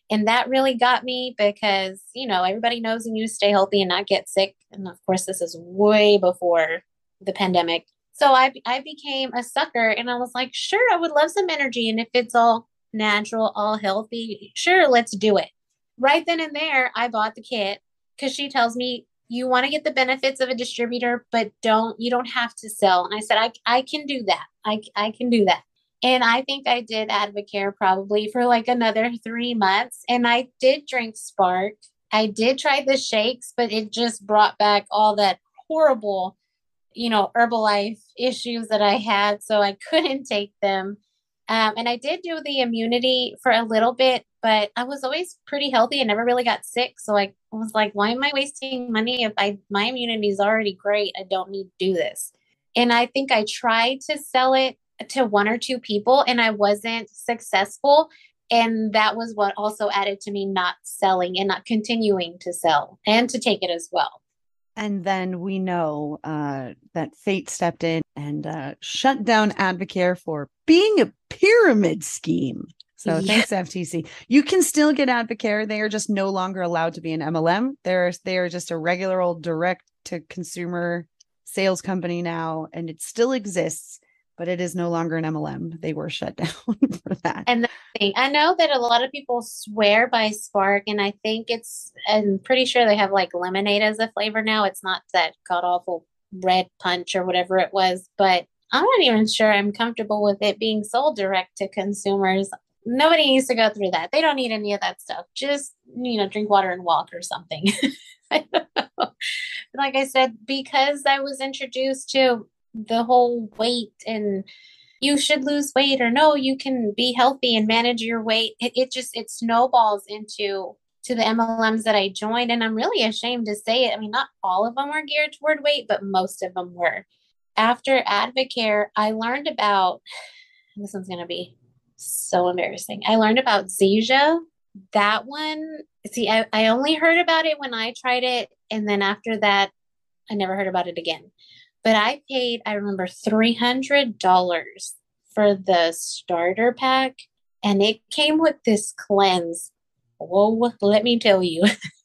And that really got me because, you know, everybody knows you need to stay healthy and not get sick. And of course, this is way before the pandemic. So I, I became a sucker and I was like, sure, I would love some energy. And if it's all natural, all healthy, sure, let's do it. Right then and there, I bought the kit because she tells me you want to get the benefits of a distributor, but don't, you don't have to sell. And I said, I, I can do that. I, I can do that. And I think I did Advocare probably for like another three months. And I did drink Spark. I did try the shakes, but it just brought back all that horrible, you know, Herbalife issues that I had. So I couldn't take them. Um, and I did do the immunity for a little bit, but I was always pretty healthy and never really got sick. So I was like, why am I wasting money if I my immunity is already great? I don't need to do this. And I think I tried to sell it to one or two people and I wasn't successful. And that was what also added to me not selling and not continuing to sell and to take it as well. And then we know uh, that fate stepped in and uh, shut down Advocare for being a pyramid scheme. So yeah. Thanks, F T C. You can still get Advocare. They are just no longer allowed to be an M L M. They're, they are just a regular old direct to consumer sales company now, and it still exists, but it is no longer an M L M. They were shut down for that. And the thing, I know that a lot of people swear by Spark, and I think it's, I'm pretty sure they have like lemonade as a flavor now. It's not that god awful red punch or whatever it was, but I'm not even sure I'm comfortable with it being sold direct to consumers. Nobody needs to go through that. They don't need any of that stuff. Just, you know, drink water and walk or something. I don't know. Like I said, because I was introduced to the whole weight and you should lose weight or no, you can be healthy and manage your weight. It, it just, it snowballs into to the M L Ms that I joined. And I'm really ashamed to say it. I mean, not all of them were geared toward weight, but most of them were. After Advocare, I learned about, this one's going to be so embarrassing. I learned about Zija. That one, see, I, I only heard about it when I tried it. And then after that, I never heard about it again. But I paid, I remember three hundred dollars for the starter pack. And it came with this cleanse. Whoa, let me tell you.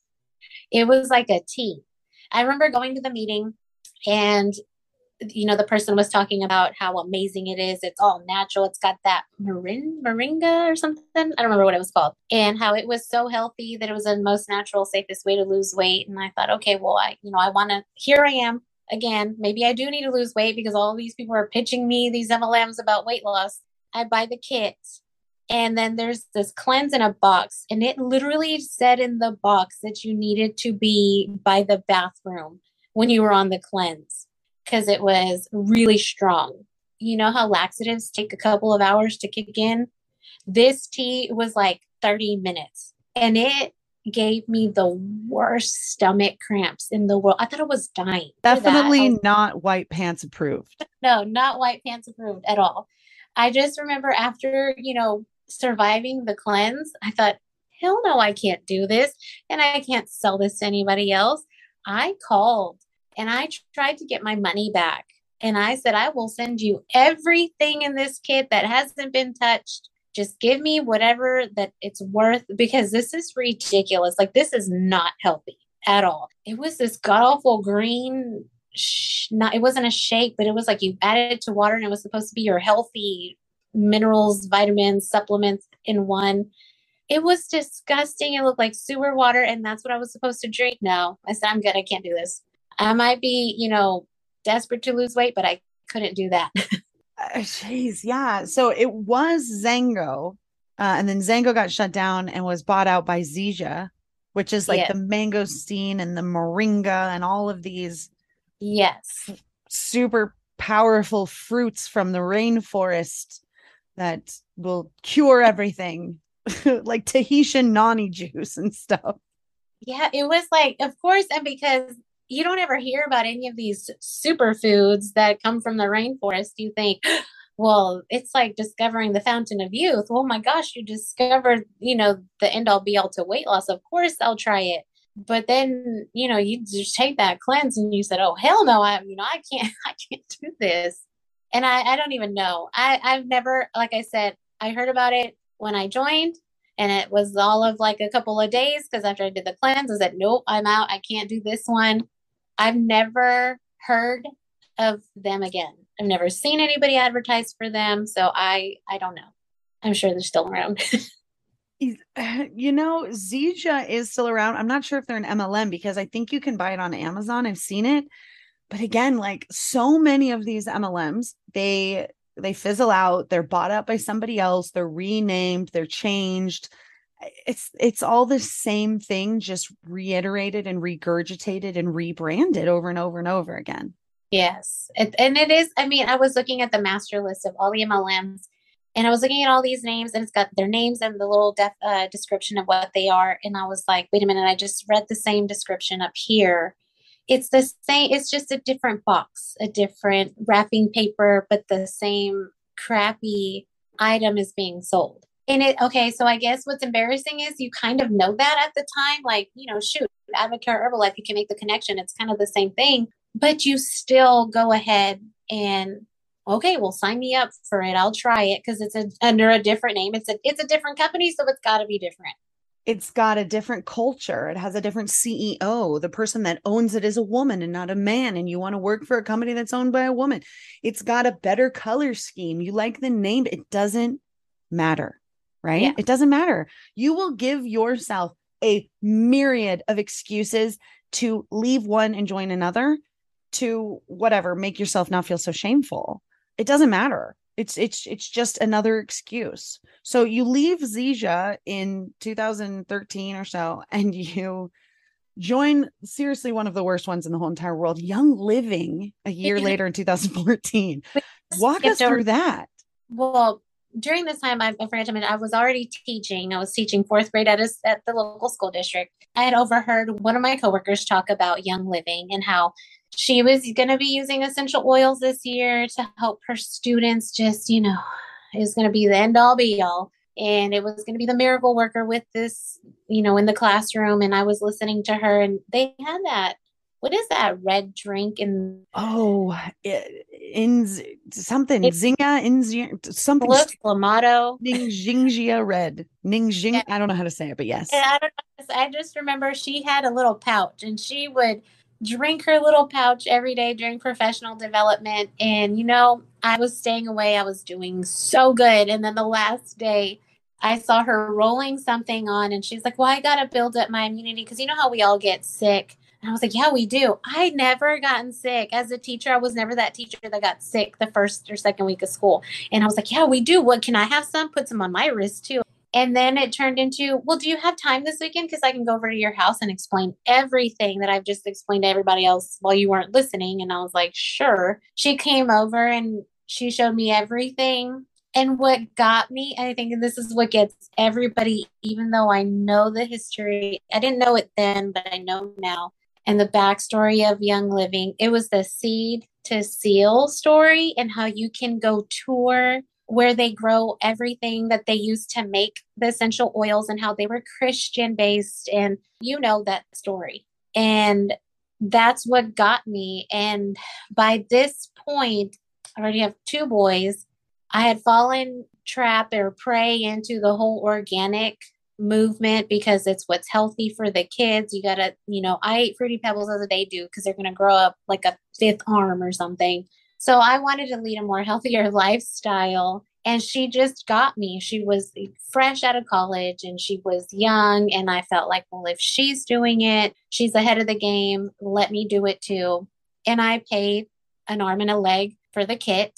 It was like a tea. I remember going to the meeting and, you know, the person was talking about how amazing it is. It's all natural. It's got that marin, moringa or something. I don't remember what it was called. And how it was so healthy that it was the most natural, safest way to lose weight. And I thought, okay, well, I, you know, I want to, here I am. Again, maybe I do need to lose weight because all these people are pitching me these M L Ms about weight loss. I buy the kit. And then there's this cleanse in a box. And it literally said in the box that you needed to be by the bathroom when you were on the cleanse because it was really strong. You know how laxatives take a couple of hours to kick in? This tea was like thirty minutes. And it gave me the worst stomach cramps in the world. I thought I was dying. Definitely was, not white pants approved. No, not white pants approved at all. I just remember after, you know, surviving the cleanse, I thought, hell no, I can't do this. And I can't sell this to anybody else. I called and I tried to get my money back. And I said, I will send you everything in this kit that hasn't been touched. Just give me whatever that it's worth because this is ridiculous. Like, this is not healthy at all. It was this god awful green, sh- not, it wasn't a shake, but it was like you added it to water and it was supposed to be your healthy minerals, vitamins, supplements in one. It was disgusting. It looked like sewer water. And that's what I was supposed to drink. No, I said, I'm good. I can't do this. I might be, you know, desperate to lose weight, but I couldn't do that. Jeez, yeah. So it was Zango, uh, and then Zango got shut down and was bought out by Zija, which is like yes. the mangosteen and the moringa and all of these yes super powerful fruits from the rainforest that will cure everything, like Tahitian nani juice and stuff. Yeah, it was like, of course, and because you don't ever hear about any of these superfoods that come from the rainforest. You think, well, it's like discovering the fountain of youth. Oh my gosh, you discovered, you know, the end all be all to weight loss. Of course I'll try it. But then, you know, you just take that cleanse and you said, oh, hell no, I, you know, I can't, I can't do this. And I, I don't even know. I, I've never, like I said, I heard about it when I joined And it was all of like a couple of days because after I did the cleanse, I said, nope, I'm out. I can't do this one. I've never heard of them again. I've never seen anybody advertise for them. So I, I don't know. I'm sure they're still around. You know, Zija is still around. I'm not sure if they're an M L M because I think you can buy it on Amazon. I've seen it. But again, like so many of these M L Ms, they they fizzle out. They're bought up by somebody else. They're renamed. They're changed. It's it's all the same thing, just reiterated and regurgitated and rebranded over and over and over again. Yes. It, and it is, I mean, I was looking at the master list of all the M L Ms and I was looking at all these names and it's got their names and the little def, uh, description of what they are. And I was like, wait a minute, I just read the same description up here. It's the same, it's just a different box, a different wrapping paper, but the same crappy item is being sold. And it, okay, so I guess what's embarrassing is you kind of know that at the time, like, you know, shoot, Advocare Herbalife, you can make the connection. It's kind of the same thing, but you still go ahead and, okay, well, sign me up for it. I'll try it because it's a, under a different name. It's a, it's a different company, so it's got to be different. It's got a different culture. It has a different C E O. The person that owns it is a woman and not a man. And you want to work for a company that's owned by a woman. It's got a better color scheme. You like the name. It doesn't matter, right? Yeah. It doesn't matter. You will give yourself a myriad of excuses to leave one and join another, to whatever, make yourself not feel so shameful. It doesn't matter. It's it's it's just another excuse. So you leave Zija in two thousand thirteen or so, and you join seriously one of the worst ones in the whole entire world, Young Living, a year later in two thousand fourteen. Walk us through that. Well, during this time, I, I forgot to mention, I was already teaching. I was teaching fourth grade at, a, at the local school district. I had overheard one of my coworkers talk about Young Living and how she was going to be using essential oils this year to help her students. Just, you know, it was going to be the end all be all. And it was going to be the miracle worker with this, you know, in the classroom. And I was listening to her and they had that. What is that red drink? And oh, in something, it, Zinga, in something. Looks Clamato. Ningjingjia red. Ningjing. Yeah. I don't know how to say it, but yes. And I don't know. I just remember she had a little pouch and she would drink her little pouch every day during professional development. And, you know, I was staying away. I was doing so good. And then the last day I saw her rolling something on and she's like, well, I got to build up my immunity because you know how we all get sick. And I was like, yeah, we do. I never gotten sick. As a teacher, I was never that teacher that got sick the first or second week of school. And I was like, yeah, we do. What, can I have some? Put some on my wrist too. And then it turned into, well, do you have time this weekend? Because I can go over to your house and explain everything that I've just explained to everybody else while you weren't listening. And I was like, sure. She came over and she showed me everything. And what got me, I think, and this is what gets everybody, even though I know the history, I didn't know it then, but I know now. And the backstory of Young Living, it was the seed to seal story and how you can go tour where they grow everything that they use to make the essential oils and how they were Christian based. And you know that story. And that's what got me. And by this point, I already have two boys. I had fallen trap or prey into the whole organic movement because it's what's healthy for the kids. You gotta, you know, I ate Fruity Pebbles as they do because they're gonna grow up like a fifth arm or something. So I wanted to lead a more healthier lifestyle. And she just got me. She was fresh out of college and she was young. And I felt like, well, if she's doing it, she's ahead of the game. Let me do it too. And I paid an arm and a leg for the kit.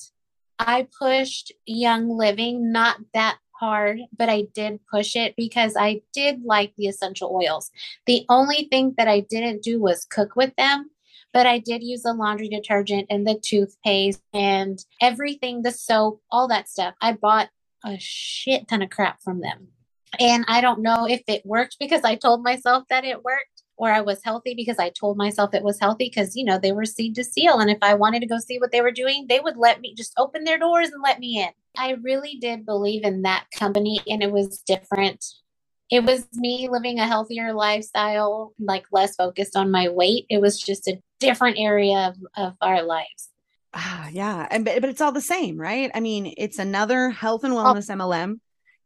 I pushed Young Living, not that hard, but I did push it because I did like the essential oils. The only thing that I didn't do was cook with them. But I did use the laundry detergent and the toothpaste and everything, the soap, all that stuff. I bought a shit ton of crap from them. And I don't know if it worked because I told myself that it worked, or I was healthy because I told myself it was healthy because, you know, they were seed to seal. And if I wanted to go see what they were doing, they would let me just open their doors and let me in. I really did believe in that company and it was different. It was me living a healthier lifestyle, like less focused on my weight. It was just a different area of, of our lives. Ah, yeah. And but, but it's all the same, right? I mean, it's another health and wellness oh. M L M.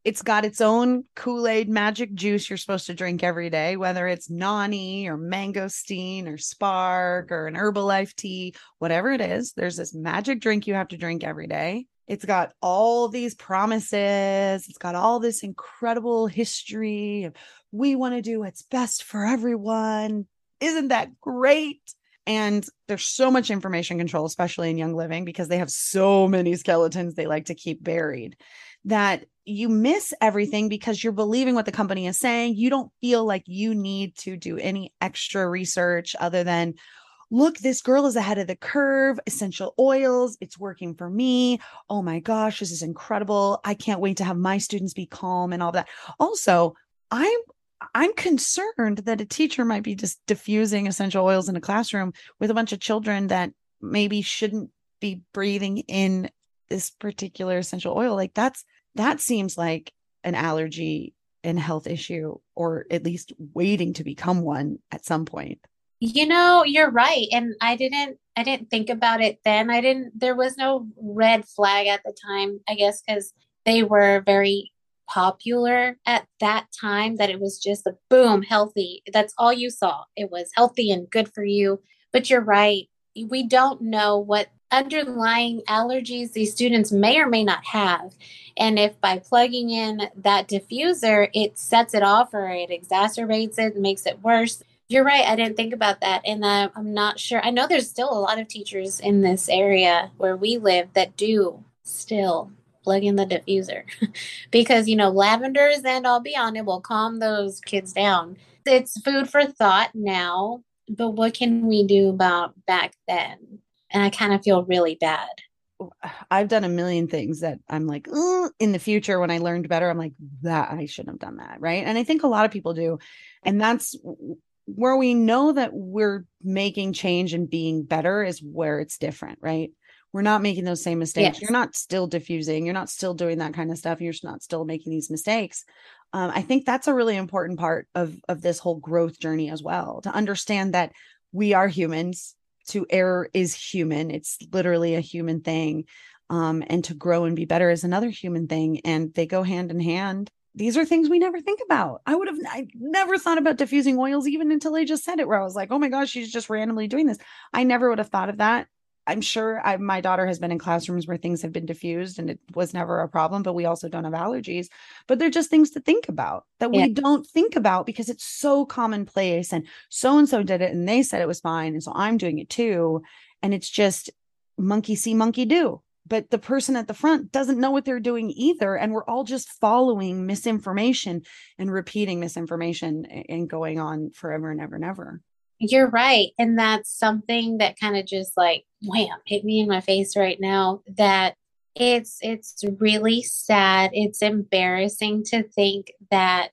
It's got its own Kool-Aid magic juice you're supposed to drink every day, whether it's Nani or Mangosteen or Spark or an Herbalife tea, whatever it is. There's this magic drink you have to drink every day. It's got all these promises. It's got all this incredible history of we want to do what's best for everyone. Isn't that great? And there's so much information control, especially in Young Living, because they have so many skeletons they like to keep buried, that you miss everything because you're believing what the company is saying. You don't feel like you need to do any extra research other than, look, this girl is ahead of the curve. Essential oils, it's working for me. Oh my gosh, this is incredible. I can't wait to have my students be calm and all that. Also, I'm I'm concerned that a teacher might be just diffusing essential oils in a classroom with a bunch of children that maybe shouldn't be breathing in this particular essential oil. Like that's that seems like an allergy and health issue, or at least waiting to become one at some point. You know, you're right. And I didn't, I didn't think about it then. I didn't, there was no red flag at the time, I guess, because they were very popular at that time, that it was just a boom, healthy. That's all you saw. It was healthy and good for you. But you're right. We don't know what underlying allergies these students may or may not have. And if by plugging in that diffuser, it sets it off or it exacerbates it and makes it worse. You're right. I didn't think about that. And uh, I'm not sure. I know there's still a lot of teachers in this area where we live that do still plug in the diffuser because, you know, lavenders and I'll be on it will calm those kids down. It's food for thought now, but what can we do about back then? And I kind of feel really bad. I've done a million things that I'm like, in the future, when I learned better, I'm like, that I shouldn't have done that. Right. And I think a lot of people do. And that's where we know that we're making change and being better, is where it's different. Right. We're not making those same mistakes. Yes. You're not still diffusing. You're not still doing that kind of stuff. You're not still making these mistakes. Um, I think that's a really important part of, of this whole growth journey as well, to understand that we are humans. To err is human. It's literally a human thing. Um, and to grow and be better is another human thing. And they go hand in hand. These are things we never think about. I would have I never thought about diffusing oils even until I just said it, where I was like, oh my gosh, she's just randomly doing this. I never would have thought of that. I'm sure I, my daughter has been in classrooms where things have been diffused and it was never a problem, but we also don't have allergies. But they're just things to think about that yeah. we don't think about because it's so commonplace, and so-and-so did it and they said it was fine. And so I'm doing it too. And it's just monkey see, monkey do. But the person at the front doesn't know what they're doing either. And we're all just following misinformation and repeating misinformation and going on forever and ever and ever. You're right. And that's something that kind of just like, wham, hit me in my face right now, that it's, it's really sad. It's embarrassing to think that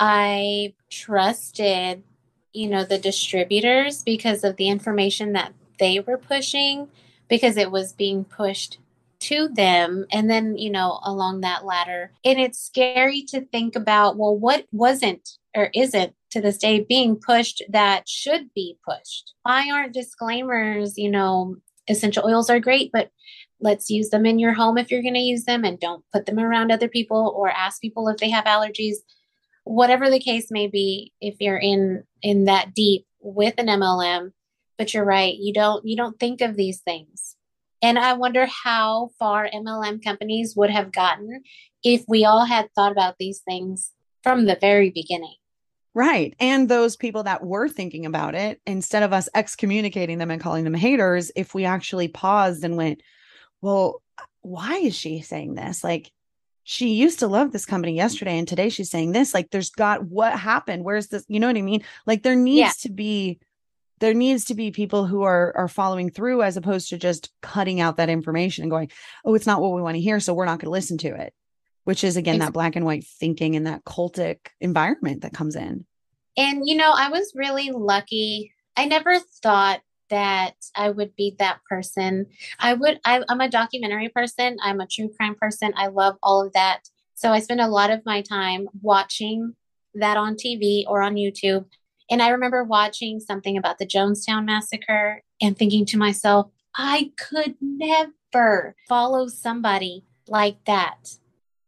I trusted, you know, the distributors because of the information that they were pushing, because it was being pushed to them. And then, you know, along that ladder, and it's scary to think about, well, what wasn't or isn't to this day being pushed that should be pushed? Why aren't disclaimers, you know, essential oils are great, but let's use them in your home if you're going to use them, and don't put them around other people or ask people if they have allergies. Whatever the case may be, if you're in in that deep with an M L M. But you're right, you don't you don't think of these things. And I wonder how far M L M companies would have gotten if we all had thought about these things from the very beginning. Right. And those people that were thinking about it, instead of us excommunicating them and calling them haters, if we actually paused and went, well, why is she saying this? Like, she used to love this company yesterday and today she's saying this. Like, there's got, what happened? Where's this? You know what I mean? Like, there needs yeah. to be, there needs to be people who are, are following through, as opposed to just cutting out that information and going, oh, it's not what we want to hear, so we're not going to listen to it. Which is, again, that black and white thinking and that cultic environment that comes in. And, you know, I was really lucky. I never thought that I would be that person. I would, I, I'm a documentary person. I'm a true crime person. I love all of that. So I spend a lot of my time watching that on T V or on YouTube. And I remember watching something about the Jonestown Massacre and thinking to myself, I could never follow somebody like that.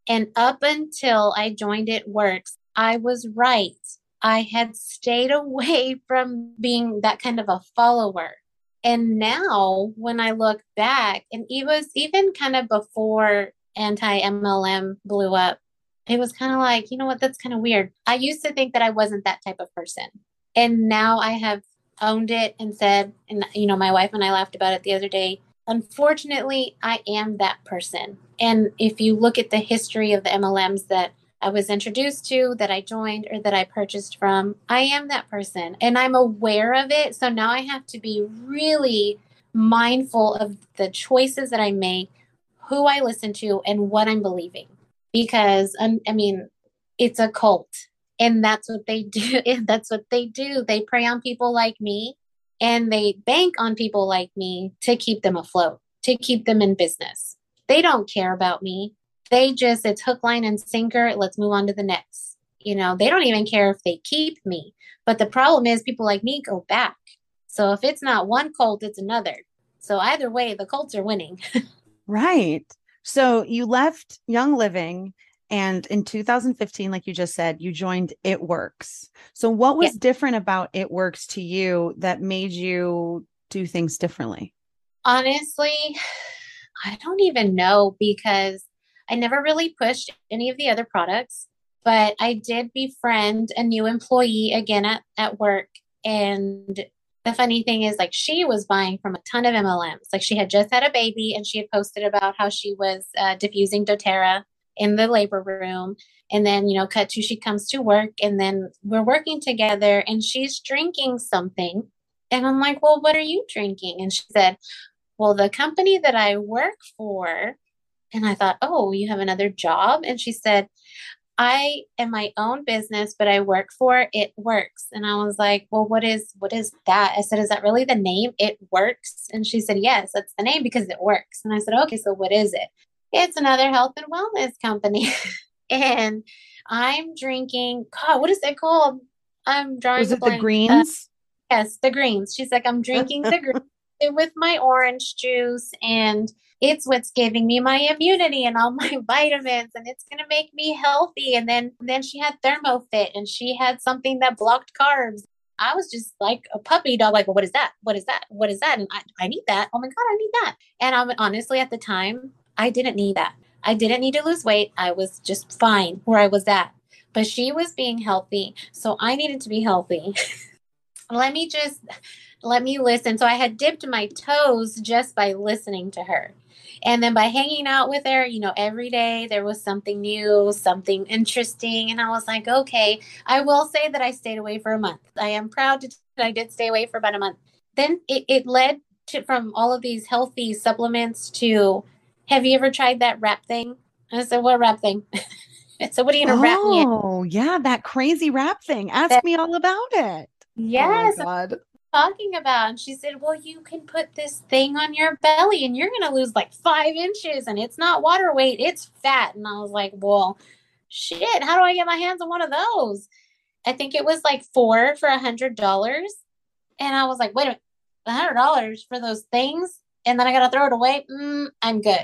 And up until I joined It Works, I was right. I had stayed away from being that kind of a follower. And now when I look back, and it was even kind of before anti-M L M blew up, it was kind of like, you know what, that's kind of weird. I used to think that I wasn't that type of person. And now I have owned it and said, and you know, my wife and I laughed about it the other day. Unfortunately, I am that person. And if you look at the history of the M L Ms that I was introduced to, that I joined, or that I purchased from, I am that person. And I'm aware of it. So now I have to be really mindful of the choices that I make, who I listen to, and what I'm believing. Because, um, I mean, it's a cult. And that's what they do. That's what they do. They prey on people like me, and they bank on people like me to keep them afloat, to keep them in business. They don't care about me. They just, it's hook, line, and sinker. Let's move on to the next. You know, they don't even care if they keep me. But the problem is people like me go back. So if it's not one cult, it's another. So either way, the cults are winning. Right. So you left Young Living, and in two thousand fifteen, like you just said, you joined It Works. So what was Yeah. different about It Works to you that made you do things differently? Honestly, I don't even know, because I never really pushed any of the other products, but I did befriend a new employee again at, at work. And the funny thing is, like, she was buying from a ton of M L Ms. Like, she had just had a baby, and she had posted about how she was uh, diffusing doTERRA in the labor room. And then, you know, cut to, she comes to work, and then we're working together, and she's drinking something. And I'm like, well, what are you drinking? And she said, well, the company that I work for. And I thought, oh, you have another job? And she said, I am my own business, but I work for It Works. And I was like, well, what is, what is that? I said, is that really the name, It Works? And she said, yes, that's the name because it works. And I said, okay, so what is it? It's another health and wellness company. And I'm drinking, God, what is it called? I'm drawing Was a it the blank. Uh, greens? yes, the greens. She's like, I'm drinking the greens with my orange juice, and it's what's giving me my immunity and all my vitamins, and it's going to make me healthy. And then, then she had ThermoFit, and she had something that blocked carbs. I was just like a puppy dog, like, well, what is that? What is that? What is that? And I, I need that. Oh my God, I need that. And I'm honestly, at the time, I didn't need that. I didn't need to lose weight. I was just fine where I was at. But she was being healthy, so I needed to be healthy. Let me just, let me listen. So I had dipped my toes just by listening to her. And then by hanging out with her, you know, every day there was something new, something interesting. And I was like, okay, I will say that I stayed away for a month. I am proud to t- that I did stay away for about a month. Then it, it led to, from all of these healthy supplements to, have you ever tried that wrap thing? I said, what wrap thing? So what are you going to wrap me in? Oh, yeah, that crazy wrap thing. Ask That, me all about it. yes. Oh my God. Talking about, and she said, well, you can put this thing on your belly and you're going to lose like five inches and it's not water weight, it's fat. And I was like, well, shit, how do I get my hands on one of those? I think it was like four for a hundred dollars. And I was like, wait a minute, a hundred dollars for those things? And then I got to throw it away. Mm, I'm good.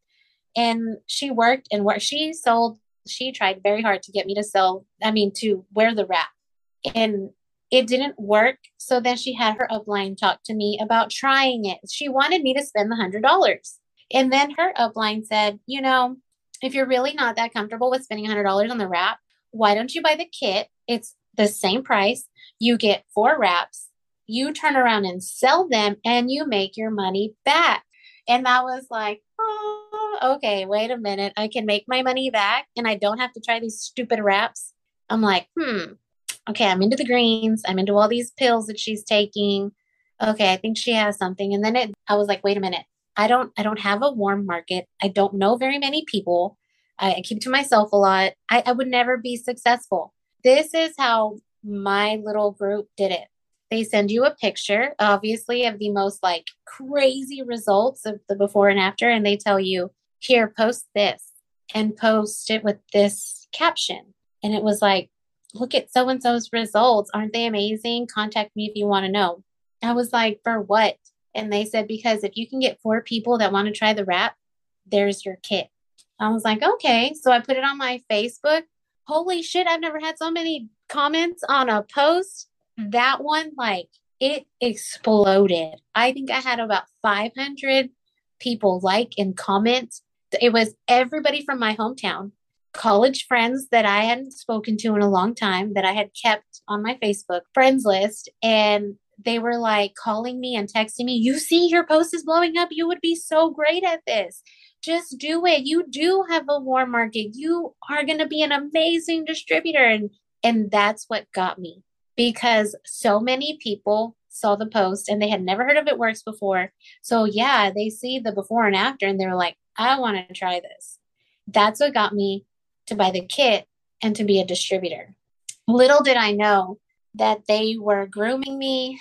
And she worked and worked. She sold, she tried very hard to get me to sell, I mean, to wear the wrap. And it didn't work. So then she had her upline talk to me about trying it. She wanted me to spend the hundred dollars. And then her upline said, you know, if you're really not that comfortable with spending a hundred dollars on the wrap, why don't you buy the kit? It's the same price. You get four wraps. You turn around and sell them and you make your money back. And I was like, oh, okay, wait a minute. I can make my money back and I don't have to try these stupid wraps. I'm like, hmm. Okay, I'm into the greens. I'm into all these pills that she's taking. Okay, I think she has something. And then it, I was like, wait a minute. I don't, I don't have a warm market. I don't know very many people. I, I keep to myself a lot. I, I would never be successful. This is how my little group did it. They send you a picture, obviously, of the most like crazy results of the before and after. And they tell you, here, post this and post it with this caption. And it was like, look at so-and-so's results. Aren't they amazing? Contact me if you want to know. I was like, for what? And they said, because if you can get four people that want to try the wrap, there's your kit. I was like, okay. So I put it on my Facebook. Holy shit, I've never had so many comments on a post. That one, like, it exploded. I think I had about five hundred people like and comment. It was everybody from my hometown, college friends that I hadn't spoken to in a long time that I had kept on my Facebook friends list. And they were like calling me and texting me, you see, your post is blowing up. You would be so great at this. Just do it. You do have a warm market. You are going to be an amazing distributor. And, and that's what got me, because so many people saw the post and they had never heard of It Works before. So yeah, they see the before and after and they're like, I want to try this. That's what got me to buy the kit and to be a distributor. Little did I know that they were grooming me.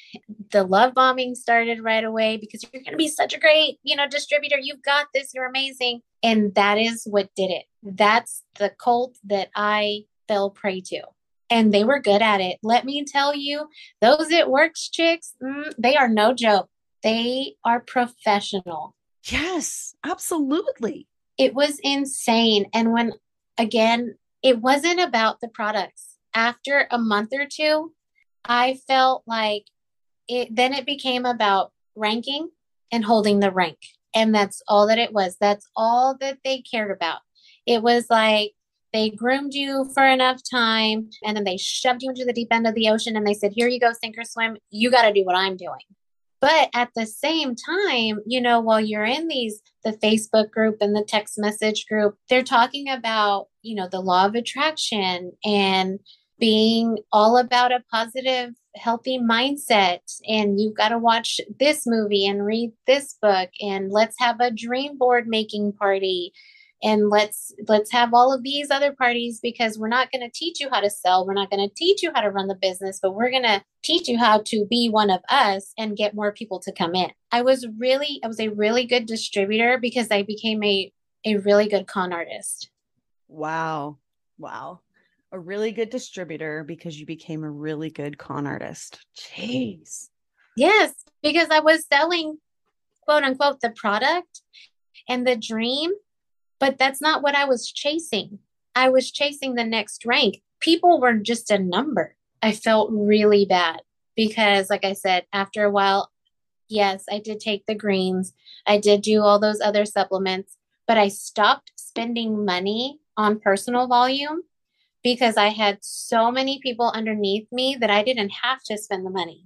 The love bombing started right away because you're going to be such a great, you know, distributor. You've got this. You're amazing. And that is what did it. That's the cult that I fell prey to. And they were good at it. Let me tell you, those It Works chicks, mm, they are no joke. They are professional. Yes, absolutely. It was insane. And when, again, it wasn't about the products. After a month or two, I felt like it, then it became about ranking and holding the rank. And that's all that it was. That's all that they cared about. It was like they groomed you for enough time and then they shoved you into the deep end of the ocean and they said, here you go, sink or swim. You got to do what I'm doing. But at the same time, you know, while you're in these, the Facebook group and the text message group, they're talking about, you know, the law of attraction and being all about a positive, healthy mindset. And you've got to watch this movie and read this book. And let's have a dream board making party. And let's let's have all of these other parties, because we're not going to teach you how to sell. We're not going to teach you how to run the business, but we're going to teach you how to be one of us and get more people to come in. I was really, I was a really good distributor because I became a, a really good con artist. Wow. Wow. A really good distributor because you became a really good con artist. Jeez. Yes, because I was selling, quote unquote, the product and the dream. But that's not what I was chasing. I was chasing the next rank. People were just a number. I felt really bad because, like I said, after a while, yes, I did take the greens. I did do all those other supplements, but I stopped spending money on personal volume because I had so many people underneath me that I didn't have to spend the money.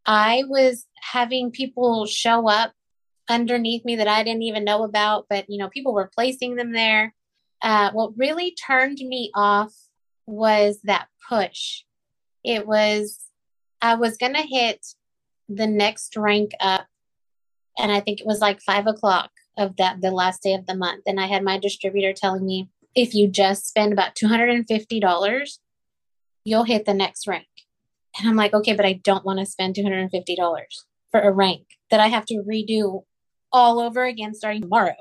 I was having people show up underneath me that I didn't even know about, but, you know, people were placing them there. Uh, what really turned me off was that push. It was, I was going to hit the next rank up. And I think it was like five o'clock of that, the last day of the month. And I had my distributor telling me, if you just spend about two hundred fifty dollars, you'll hit the next rank. And I'm like, okay, but I don't want to spend two hundred fifty dollars for a rank that I have to redo all over again starting tomorrow.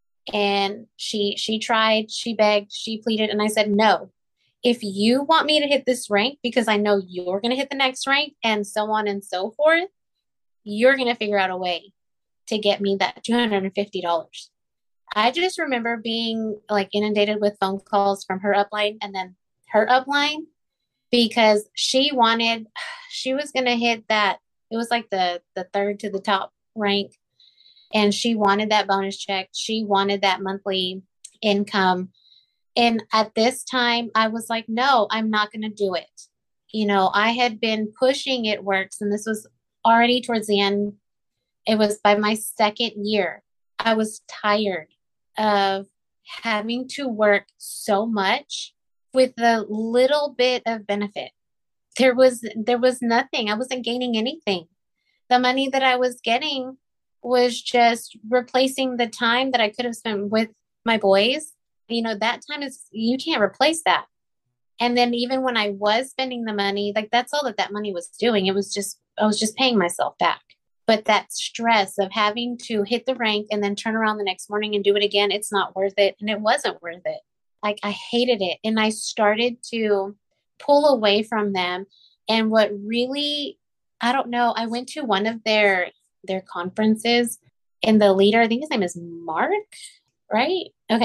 And she she tried, she begged, she pleaded, and I said, no. If you want me to hit this rank because I know you're going to hit the next rank and so on and so forth, you're going to figure out a way to get me that two hundred fifty dollars. I just remember being like inundated with phone calls from her upline and then her upline, because she wanted, she was going to hit that. It was like the, the third to the top rank. And she wanted that bonus check. She wanted that monthly income. And at this time, I was like, no, I'm not going to do it. You know, I had been pushing It Works, and this was already towards the end. It was by my second year. I was tired of having to work so much with a little bit of benefit. There was, there was nothing. I wasn't gaining anything. The money that I was getting was just replacing the time that I could have spent with my boys. You know, that time is, you can't replace that. And then even when I was spending the money, like that's all that that money was doing. It was just, I was just paying myself back. But that stress of having to hit the rank and then turn around the next morning and do it again, it's not worth it. And it wasn't worth it. Like I hated it. And I started to pull away from them. And what really, I don't know, I went to one of their their conferences, and the leader, I think his name is Mark, right? Okay.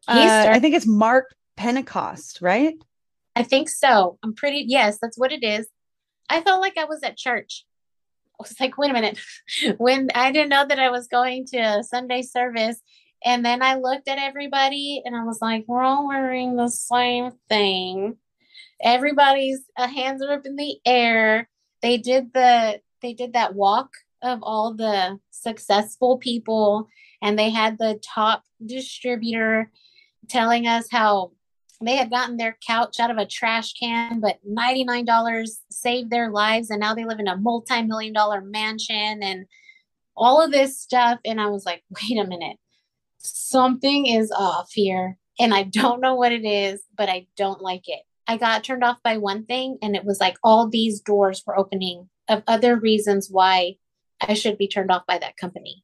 He Uh, I started, think it's Mark Pentecost, right? I think so. I'm pretty, yes, that's what it is. I felt like I was at church. I was like, wait a minute. When I didn't know that I was going to a Sunday service. And then I looked at everybody and I was like, we're all wearing the same thing. Everybody's uh, hands are up in the air. They did the they did that walk of all the successful people, and they had the top distributor telling us how they had gotten their couch out of a trash can, but ninety-nine dollars saved their lives, and now they live in a multi-million dollar mansion and all of this stuff. And I was like, wait a minute, something is off here. And I don't know what it is, but I don't like it. I got turned off by one thing, and it was like all these doors were opening of other reasons why I should be turned off by that company.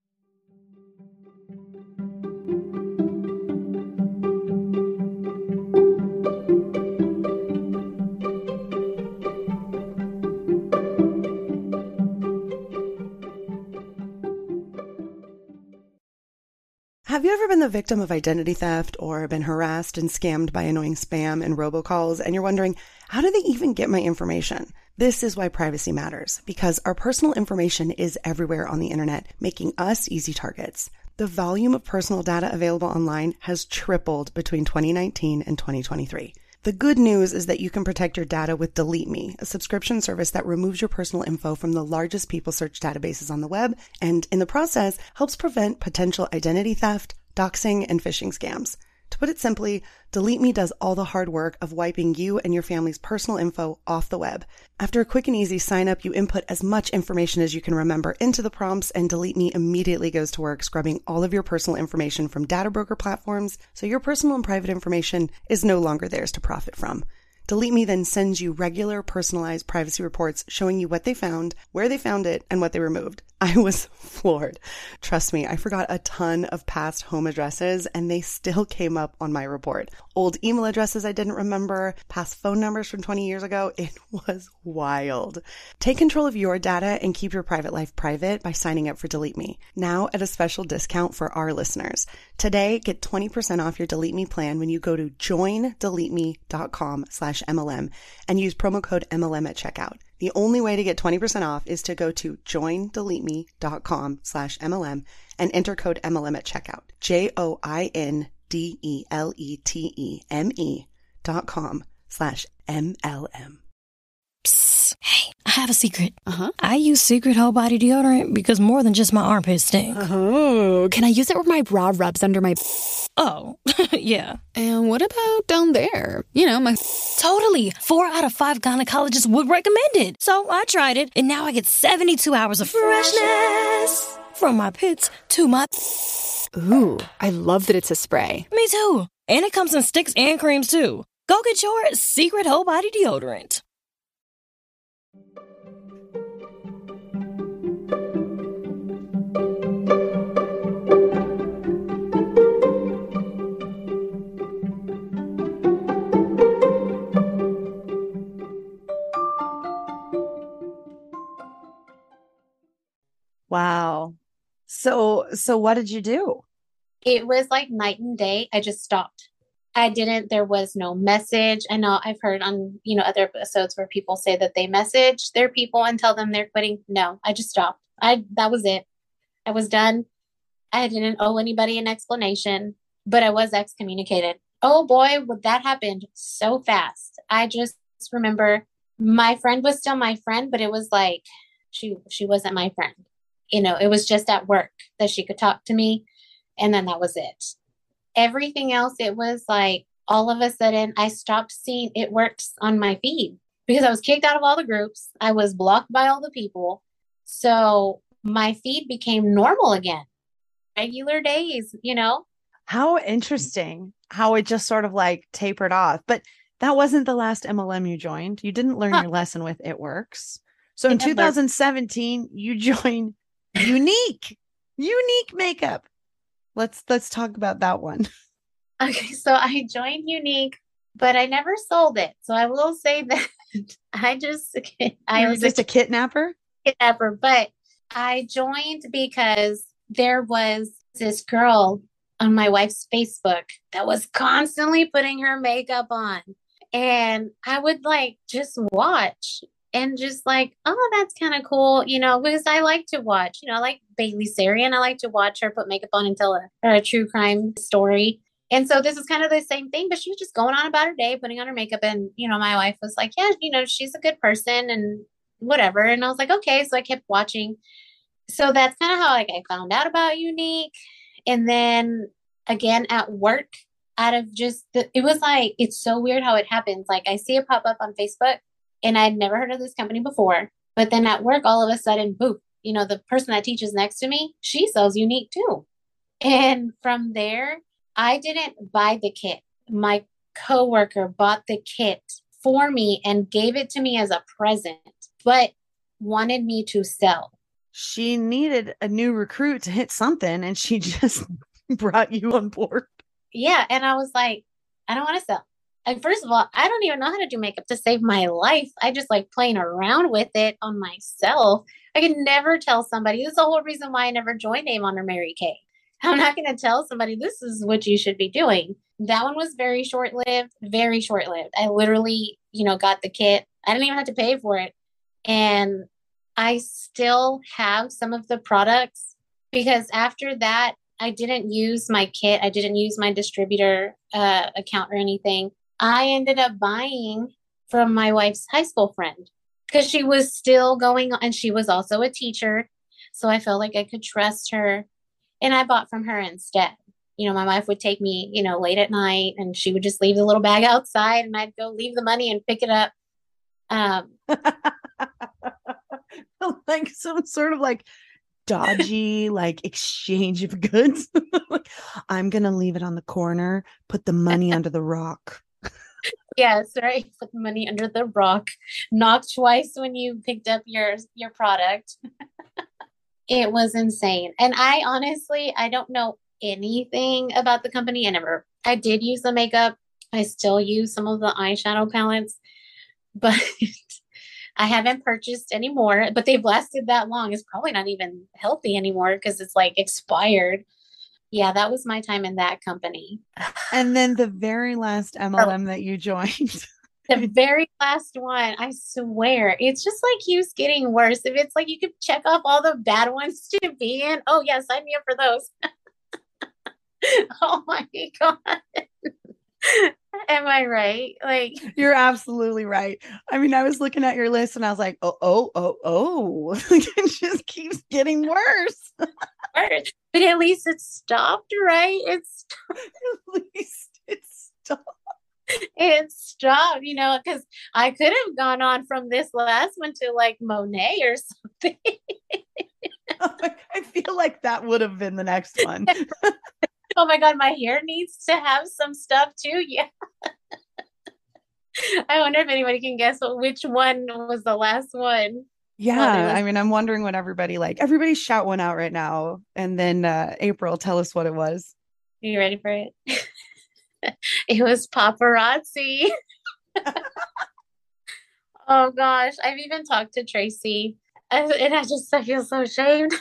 Have you ever been the victim of identity theft or been harassed and scammed by annoying spam and robocalls, and you're wondering, how do they even get my information? This is why privacy matters, because our personal information is everywhere on the internet, making us easy targets. The volume of personal data available online has tripled between twenty nineteen and twenty twenty-three. The good news is that you can protect your data with Delete Me, a subscription service that removes your personal info from the largest people search databases on the web, and in the process helps prevent potential identity theft, doxing, and phishing scams. To put it simply, Delete Me does all the hard work of wiping you and your family's personal info off the web. After a quick and easy sign up, you input as much information as you can remember into the prompts, and Delete Me immediately goes to work scrubbing all of your personal information from data broker platforms, so your personal and private information is no longer theirs to profit from. Delete Me then sends you regular personalized privacy reports showing you what they found, where they found it, and what they removed. I was floored. Trust me, I forgot a ton of past home addresses and they still came up on my report. Old email addresses I didn't remember, past phone numbers from twenty years ago. It was wild. Take control of your data and keep your private life private by signing up for Delete Me. Now at a special discount for our listeners. Today, get twenty percent off your Delete Me plan when you go to joindeleteme.com slash MLM and use promo code M L M at checkout. The only way to get twenty percent off is to go to joindeleteme.com slash MLM and enter code M L M at checkout. J-O-I-N-D-E-L-E-T-E-M-E dot com slash M-L-M. Psst. Hey, I have a secret. Uh-huh. I use Secret Whole Body Deodorant because more than just my armpits stink. Oh, can I use it where my bra rubs under my... Oh, yeah. And what about down there? You know, my... Totally. Four out of five gynecologists would recommend it. So I tried it, and now I get seventy-two hours of freshness from my pits to my... Ooh, I love that it's a spray. Me too. And it comes in sticks and creams, too. Go get your Secret Whole Body Deodorant. Wow. So, so what did you do? It was like night and day. I just stopped. I didn't, there was no message. I know I've heard on, you know, other episodes where people say that they message their people and tell them they're quitting. No, I just stopped. I, that was it. I was done. I didn't owe anybody an explanation, but I was excommunicated. Oh boy, would that happened so fast. I just remember my friend was still my friend, but it was like, she, she wasn't my friend. You know, it was just at work that she could talk to me. And then that was it. Everything else, it was like all of a sudden I stopped seeing it works on my feed because I was kicked out of all the groups. I was blocked by all the people. So my feed became normal again. Regular days, you know. How interesting how it just sort of like tapered off. But that wasn't the last M L M you joined. You didn't learn Huh. your lesson with It Works. So in It two thousand seventeen, you joined Unique, Unique Makeup. Let's let's talk about that one. Okay, so I joined Unique, but I never sold it. So I will say that I just I You're was just a kidnapper. kidnapper, but I joined because there was this girl on my wife's Facebook that was constantly putting her makeup on. And I would like just watch and just like, oh, that's kind of cool, you know, because I like to watch, you know, I like Bailey Sarian. I like to watch her put makeup on and tell a, or a true crime story. And so this is kind of the same thing, but she was just going on about her day, putting on her makeup. And, you know, my wife was like, yeah, you know, she's a good person and whatever. And I was like, okay. So I kept watching. So that's kind of how like I found out about Younique. And then again at work, out of just the, it was like, it's so weird how it happens. Like I see it pop up on Facebook and I'd never heard of this company before, but then at work, all of a sudden, boom, you know, the person that teaches next to me, she sells Younique too. And from there, I didn't buy the kit. My coworker bought the kit for me and gave it to me as a present, but wanted me to sell. She needed a new recruit to hit something and she just brought you on board. Yeah. And I was like, I don't want to sell. And first of all, I don't even know how to do makeup to save my life. I just like playing around with it on myself. I could never tell somebody. This is the whole reason why I never joined Avon or Mary Kay. I'm not going to tell somebody this is what you should be doing. That one was very short-lived, very short-lived. I literally, you know, got the kit. I didn't even have to pay for it. And I still have some of the products because after that, I didn't use my kit. I didn't use my distributor uh, account or anything. I ended up buying from my wife's high school friend because she was still going on and she was also a teacher. So I felt like I could trust her. And I bought from her instead. You know, my wife would take me, you know, late at night and she would just leave the little bag outside and I'd go leave the money and pick it up. Um, like some sort of like dodgy like exchange of goods. Like, I'm gonna leave it on the corner, put the money under the rock. Yes, right. Put the money under the rock. Knock twice when you picked up your your product. It was insane. And I honestly, I don't know anything about the company. I never, I did use the makeup. I still use some of the eyeshadow palettes, but I haven't purchased anymore, but they've lasted that long. It's probably not even healthy anymore because it's like expired. Yeah, that was my time in that company. And then the very last M L M that you joined. The very last one, I swear, it's just like keeps getting worse. If it's like you could check off all the bad ones to be in, oh yeah, sign me up for those. Oh my God. Am I right? Like you're absolutely right. I mean, I was looking at your list and I was like, oh, oh, oh, oh. It just keeps getting worse. But at least it stopped, right? It's at least it stopped. It stopped, you know, because I could have gone on from this last one to like Monet or something. I feel like that would have been the next one. Oh my God, my hair needs to have some stuff too. Yeah. I wonder if anybody can guess what, which one was the last one. Yeah. Well, I mean, I'm wondering what everybody like. Everybody shout one out right now. And then uh, April, tell us what it was. Are you ready for it? It was paparazzi. Oh gosh. I've even talked to Tracy and I just, I feel so ashamed.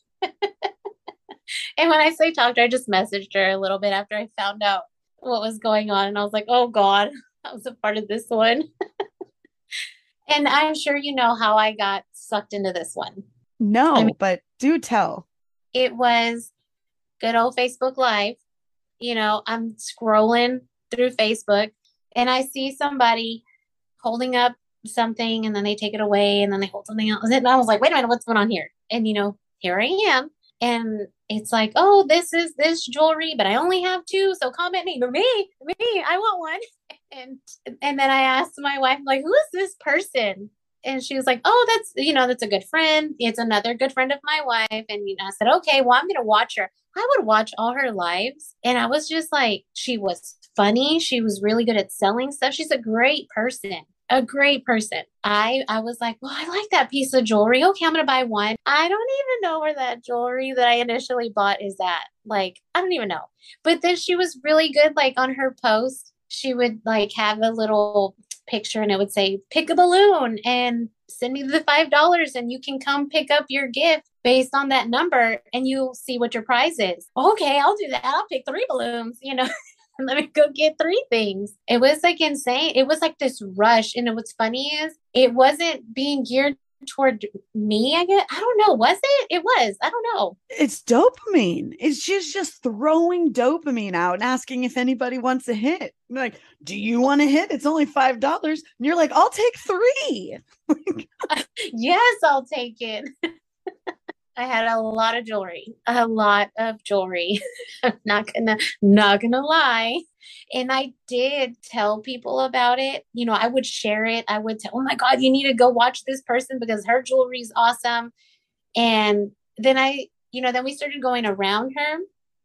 And when I say talked to her, I just messaged her a little bit after I found out what was going on. And I was like, oh God, I was a part of this one. And I'm sure you know how I got sucked into this one. No, I mean, but do tell. It was good old Facebook Live. You know, I'm scrolling through Facebook and I see somebody holding up something and then they take it away and then they hold something else. And I was like, wait a minute, what's going on here? And, you know, here I am. And it's like, oh, this is this jewelry, but I only have two. So comment me, me, me, I want one. And and then I asked my wife, like, who is this person? And she was like, oh, that's, you know, that's a good friend. It's another good friend of my wife. And, you know, I said, okay, well, I'm going to watch her. I would watch all her lives. And I was just like, she was funny. She was really good at selling stuff. She's a great person, a great person. I, I was like, well, I like that piece of jewelry. Okay, I'm going to buy one. I don't even know where that jewelry that I initially bought is at. Like, I don't even know. But then she was really good. Like on her post, she would like have a little picture and it would say, pick a balloon and send me the five dollars and you can come pick up your gift. based on that number and you'll see what your prize is. Okay, I'll do that. I'll pick three balloons, you know. Let me go get three things. It was like insane. It was like this rush. And what's funny is it wasn't being geared toward me, I guess. I don't know. Was it? It was. I don't know. It's dopamine. It's just just throwing dopamine out and asking if anybody wants a hit. Like, do you want a hit? It's only five dollars. And you're like, I'll take three. Yes, I'll take it. I had a lot of jewelry, a lot of jewelry. I'm not gonna, not gonna lie. And I did tell people about it. You know, I would share it. I would tell, oh my God, you need to go watch this person because her jewelry is awesome. And then I, you know, then we started going around her.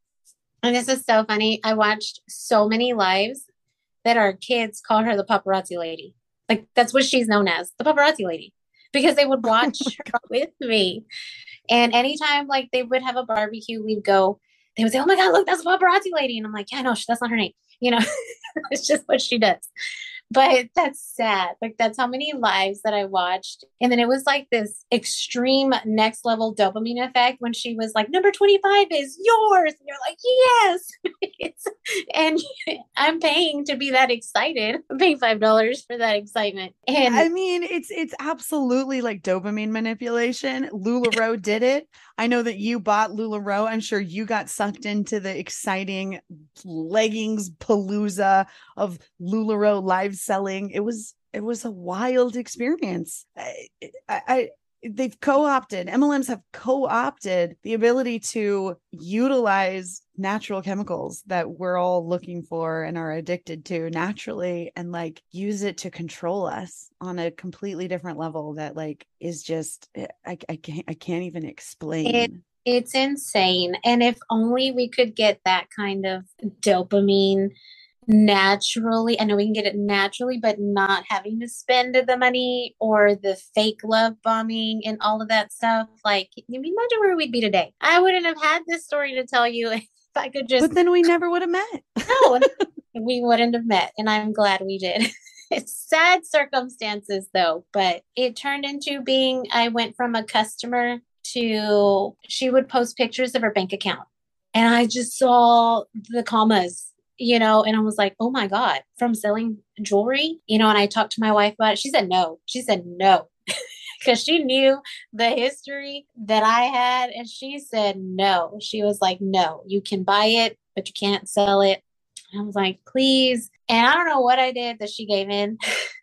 And this is so funny. I watched so many lives that our kids call her the paparazzi lady. Like that's what she's known as, the paparazzi lady, because they would watch her with me. And anytime like they would have a barbecue, we'd go, they would say, oh my God, look, that's a paparazzi lady. And I'm like, yeah, no, that's not her name. You know, it's just what she does. But that's sad. Like that's how many lives that I watched. And then it was like this extreme next level dopamine effect when she was like, number twenty-five is yours. And you're like, yes. It's, and I'm paying to be that excited. I'm paying five dollars for that excitement. And I mean, it's it's absolutely like dopamine manipulation. LuLaRoe did it. I know that you bought LuLaRoe. I'm sure you got sucked into the exciting leggings palooza of LuLaRoe live selling. It was it was a wild experience. I, I, I they've co-opted, M L Ms have co-opted the ability to utilize natural chemicals that we're all looking for and are addicted to naturally and like use it to control us on a completely different level that like is just I, I can't I can't even explain. It, it's insane. And if only we could get that kind of dopamine naturally. I know we can get it naturally, but not having to spend the money or the fake love bombing and all of that stuff. Like, imagine where we'd be today. I wouldn't have had this story to tell you if I could just. But then we never would have met. No, we wouldn't have met. And I'm glad we did. It's sad circumstances though, but it turned into being, I went from a customer to, she would post pictures of her bank account. And I just saw the commas, you know, and I was like, oh my God, from selling jewelry, you know, and I talked to my wife about it. She said, no, she said, no, because she knew the history that I had. And she said, no, she was like, no, you can buy it, but you can't sell it. And I was like, please. And I don't know what I did that she gave in.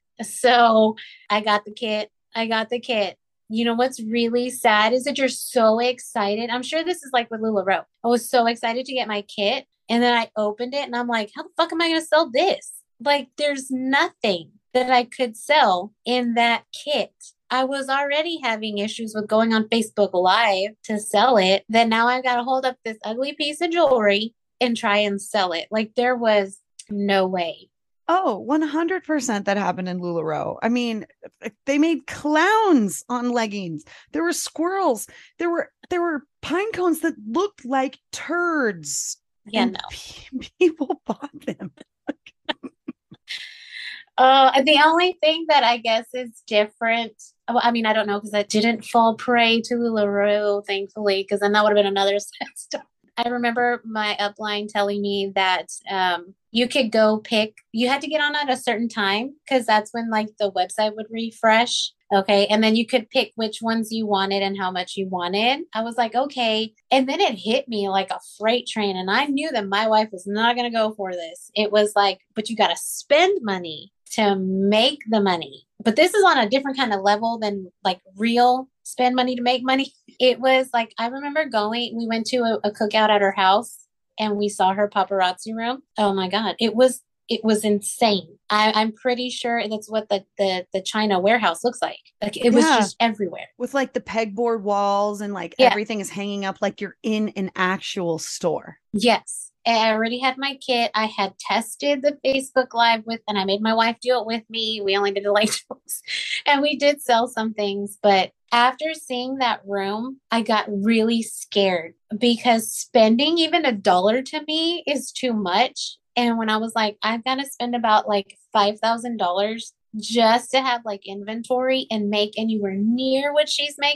So I got the kit. I got the kit. You know, what's really sad is that you're so excited. I'm sure this is like with LuLaRoe. I was so excited to get my kit. And then I opened it and I'm like, how the fuck am I going to sell this? Like, there's nothing that I could sell in that kit. I was already having issues with going on Facebook Live to sell it. Then now I've got to hold up this ugly piece of jewelry and try and sell it. Like, there was no way. Oh, one hundred percent that happened in LuLaRoe. I mean, they made clowns on leggings. There were squirrels. There were there were pine cones that looked like turds. Yeah, and no. P- people bought them. uh, the only thing that I guess is different, well, I mean, I don't know, because I didn't fall prey to LuLaRoe, thankfully, because then that would have been another sad story. I remember my upline telling me that um, you could go pick, you had to get on at a certain time because that's when like the website would refresh. Okay. And then you could pick which ones you wanted and how much you wanted. I was like, okay. And then it hit me like a freight train. And I knew that my wife was not going to go for this. It was like, but you got to spend money to make the money. But this is on a different kind of level than like real spend money to make money. It was like, I remember going, we went to a, a cookout at her house and we saw her paparazzi room. Oh my God. It was, it was insane. I, I'm pretty sure that's what the, the, the China warehouse looks like. Like it was Yeah. just everywhere. With like the pegboard walls and like Yeah. everything is hanging up like you're in an actual store. Yes. And I already had my kit. I had tested the Facebook Live with, and I made my wife do it with me. We only did it like twice. And we did sell some things. But after seeing that room, I got really scared because spending even a dollar to me is too much. And when I was like, I've got to spend about like five thousand dollars just to have like inventory and make anywhere near what she's making,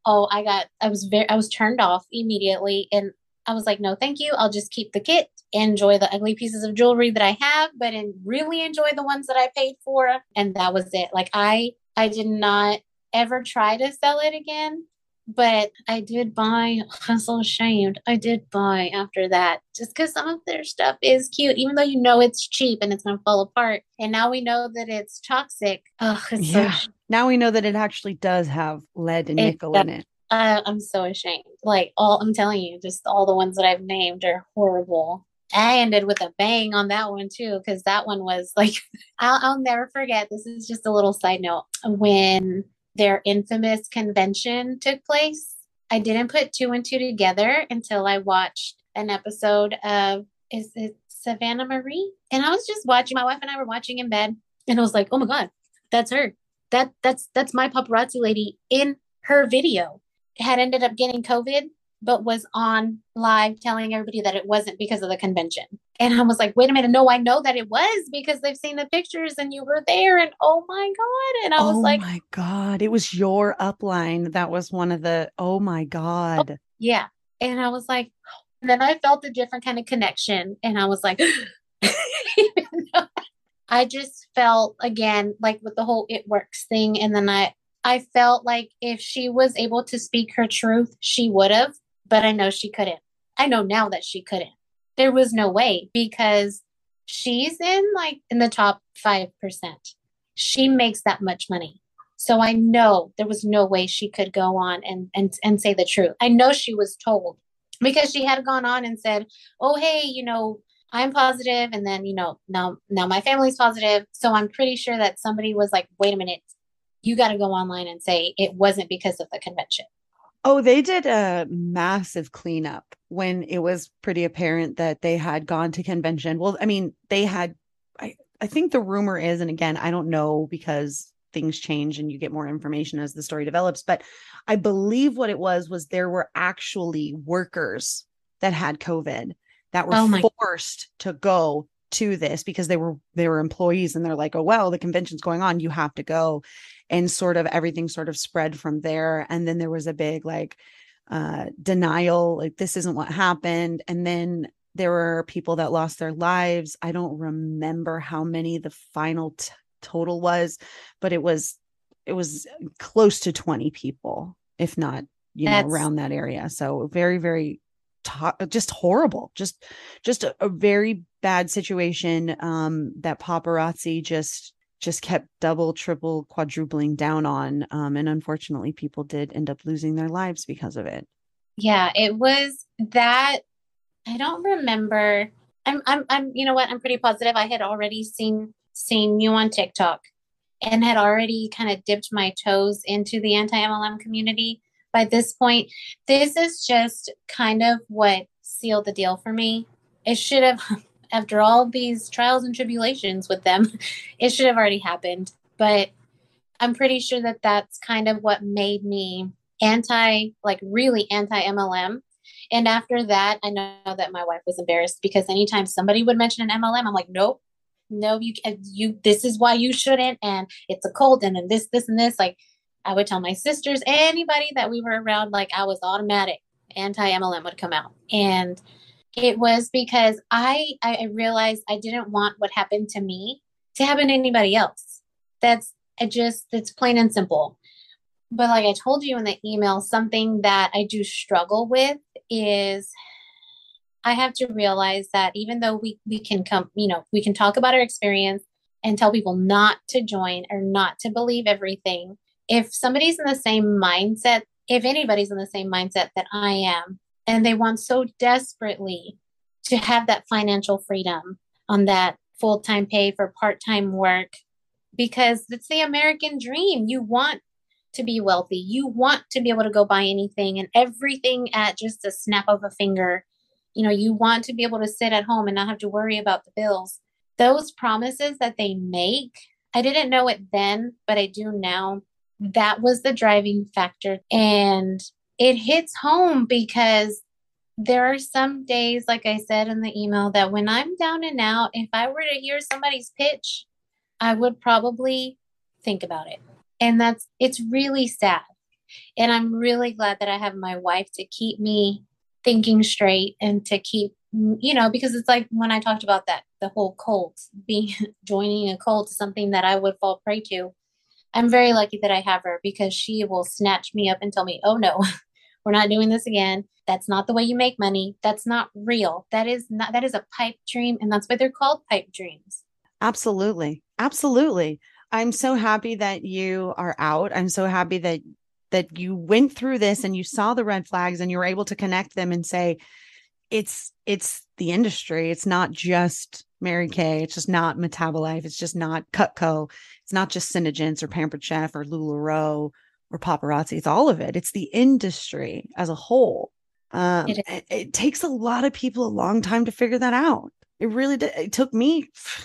Oh, I got, I was very, I was turned off immediately. And I was like, no, thank you. I'll just keep the kit, enjoy the ugly pieces of jewelry that I have, but and really enjoy the ones that I paid for. And that was it. Like I, I did not ever try to sell it again, but I did buy. I'm so ashamed. I did buy after that just because some of their stuff is cute, even though you know it's cheap and it's going to fall apart. And now we know that it's toxic. Oh, it's Yeah. so Now we know that it actually does have lead and it, nickel in it. Uh, I'm so ashamed. Like all, I'm telling you, just all the ones that I've named are horrible. I ended with a bang on that one too, because that one was like, I'll, I'll never forget. This is just a little side note. When their infamous convention took place, I didn't put two and two together until I watched an episode of, is it Savannah Marie? And I was just watching, my wife and I were watching in bed, and I was like, oh my God, that's her. That that's that's my paparazzi lady in her video. Had ended up getting COVID, but was on live telling everybody that it wasn't because of the convention. And I was like, wait a minute. No, I know that it was because they've seen the pictures and you were there. And oh my God. And I was oh like, my God, it was your upline. That was one of the, oh my God. oh, yeah. And I was like, and then I felt a different kind of connection. And I was like, I just felt again, like with the whole It Works thing. And then I, I felt like if she was able to speak her truth, she would have, but I know she couldn't. I know now that she couldn't. There was no way because she's in like in the top five percent. She makes that much money. So I know there was no way she could go on and, and, and say the truth. I know she was told because she had gone on and said, oh, hey, you know, I'm positive. And then, you know, now, now my family's positive. So I'm pretty sure that somebody was like, wait a minute. You got to go online and say it wasn't because of the convention. Oh, they did a massive cleanup when it was pretty apparent that they had gone to convention. Well, I mean, they had, I, I think the rumor is, and again, I don't know because things change and you get more information as the story develops, but I believe what it was, was there were actually workers that had COVID that were oh forced to go to this because they were, they were employees and they're like, oh, well, the convention's going on. You have to go. And sort of everything sort of spread from there. And then there was a big like uh, denial, like this isn't what happened. And then there were people that lost their lives. I don't remember how many the final t- total was, but it was, it was close to twenty people, if not, you That's... know, around that area. So very, very to- just horrible, just, just a, a very bad situation um, that paparazzi just, just kept double, triple, quadrupling down on. Um, and unfortunately, people did end up losing their lives because of it. Yeah, it was that. I don't remember. I'm, I'm, I'm, you know what? I'm pretty positive I had already seen, seen you on TikTok and had already kind of dipped my toes into the anti-M L M community by this point. This is just kind of what sealed the deal for me. It should have, after all these trials and tribulations with them, it should have already happened. But I'm pretty sure that that's kind of what made me anti, like really anti-M L M. And after that, I know that my wife was embarrassed because anytime somebody would mention an M L M, I'm like, nope, no, you can, you, this is why you shouldn't. And it's a cult and then this, this, and this. Like I would tell my sisters, anybody that we were around, like I was automatic anti-M L M would come out. And it was because I, I realized I didn't want what happened to me to happen to anybody else. That's I just, it's plain and simple. But like I told you in the email, something that I do struggle with is I have to realize that even though we, we can come, you know, we can talk about our experience and tell people not to join or not to believe everything. If somebody's in the same mindset, if anybody's in the same mindset that I am, and they want so desperately to have that financial freedom on that full-time pay for part-time work, because it's the American dream. You want to be wealthy. You want to be able to go buy anything and everything at just a snap of a finger. You know, you want to be able to sit at home and not have to worry about the bills. Those promises that they make, I didn't know it then, but I do now. That was the driving factor. And it hits home because there are some days, like I said in the email, that when I'm down and out, if I were to hear somebody's pitch, I would probably think about it. And that's, it's really sad. And I'm really glad that I have my wife to keep me thinking straight and to keep, you know, because it's like when I talked about that, the whole cult, being joining a cult is something that I would fall prey to. I'm very lucky that I have her because she will snatch me up and tell me, oh no, we're not doing this again. That's not the way you make money. That's not real. That is not, that is a pipe dream. And that's why they're called pipe dreams. Absolutely. Absolutely. I'm so happy that you are out. I'm so happy that that you went through this and you saw the red flags and you were able to connect them and say, it's it's the industry. It's not just Mary Kay. It's just not Metabolife. It's just not Cutco. It's not just Synergence or Pampered Chef or LuLaRoe or Paparazzi. It's all of it. It's the industry as a whole. Um, It is. it, it takes a lot of people a long time to figure that out. It really did. It took me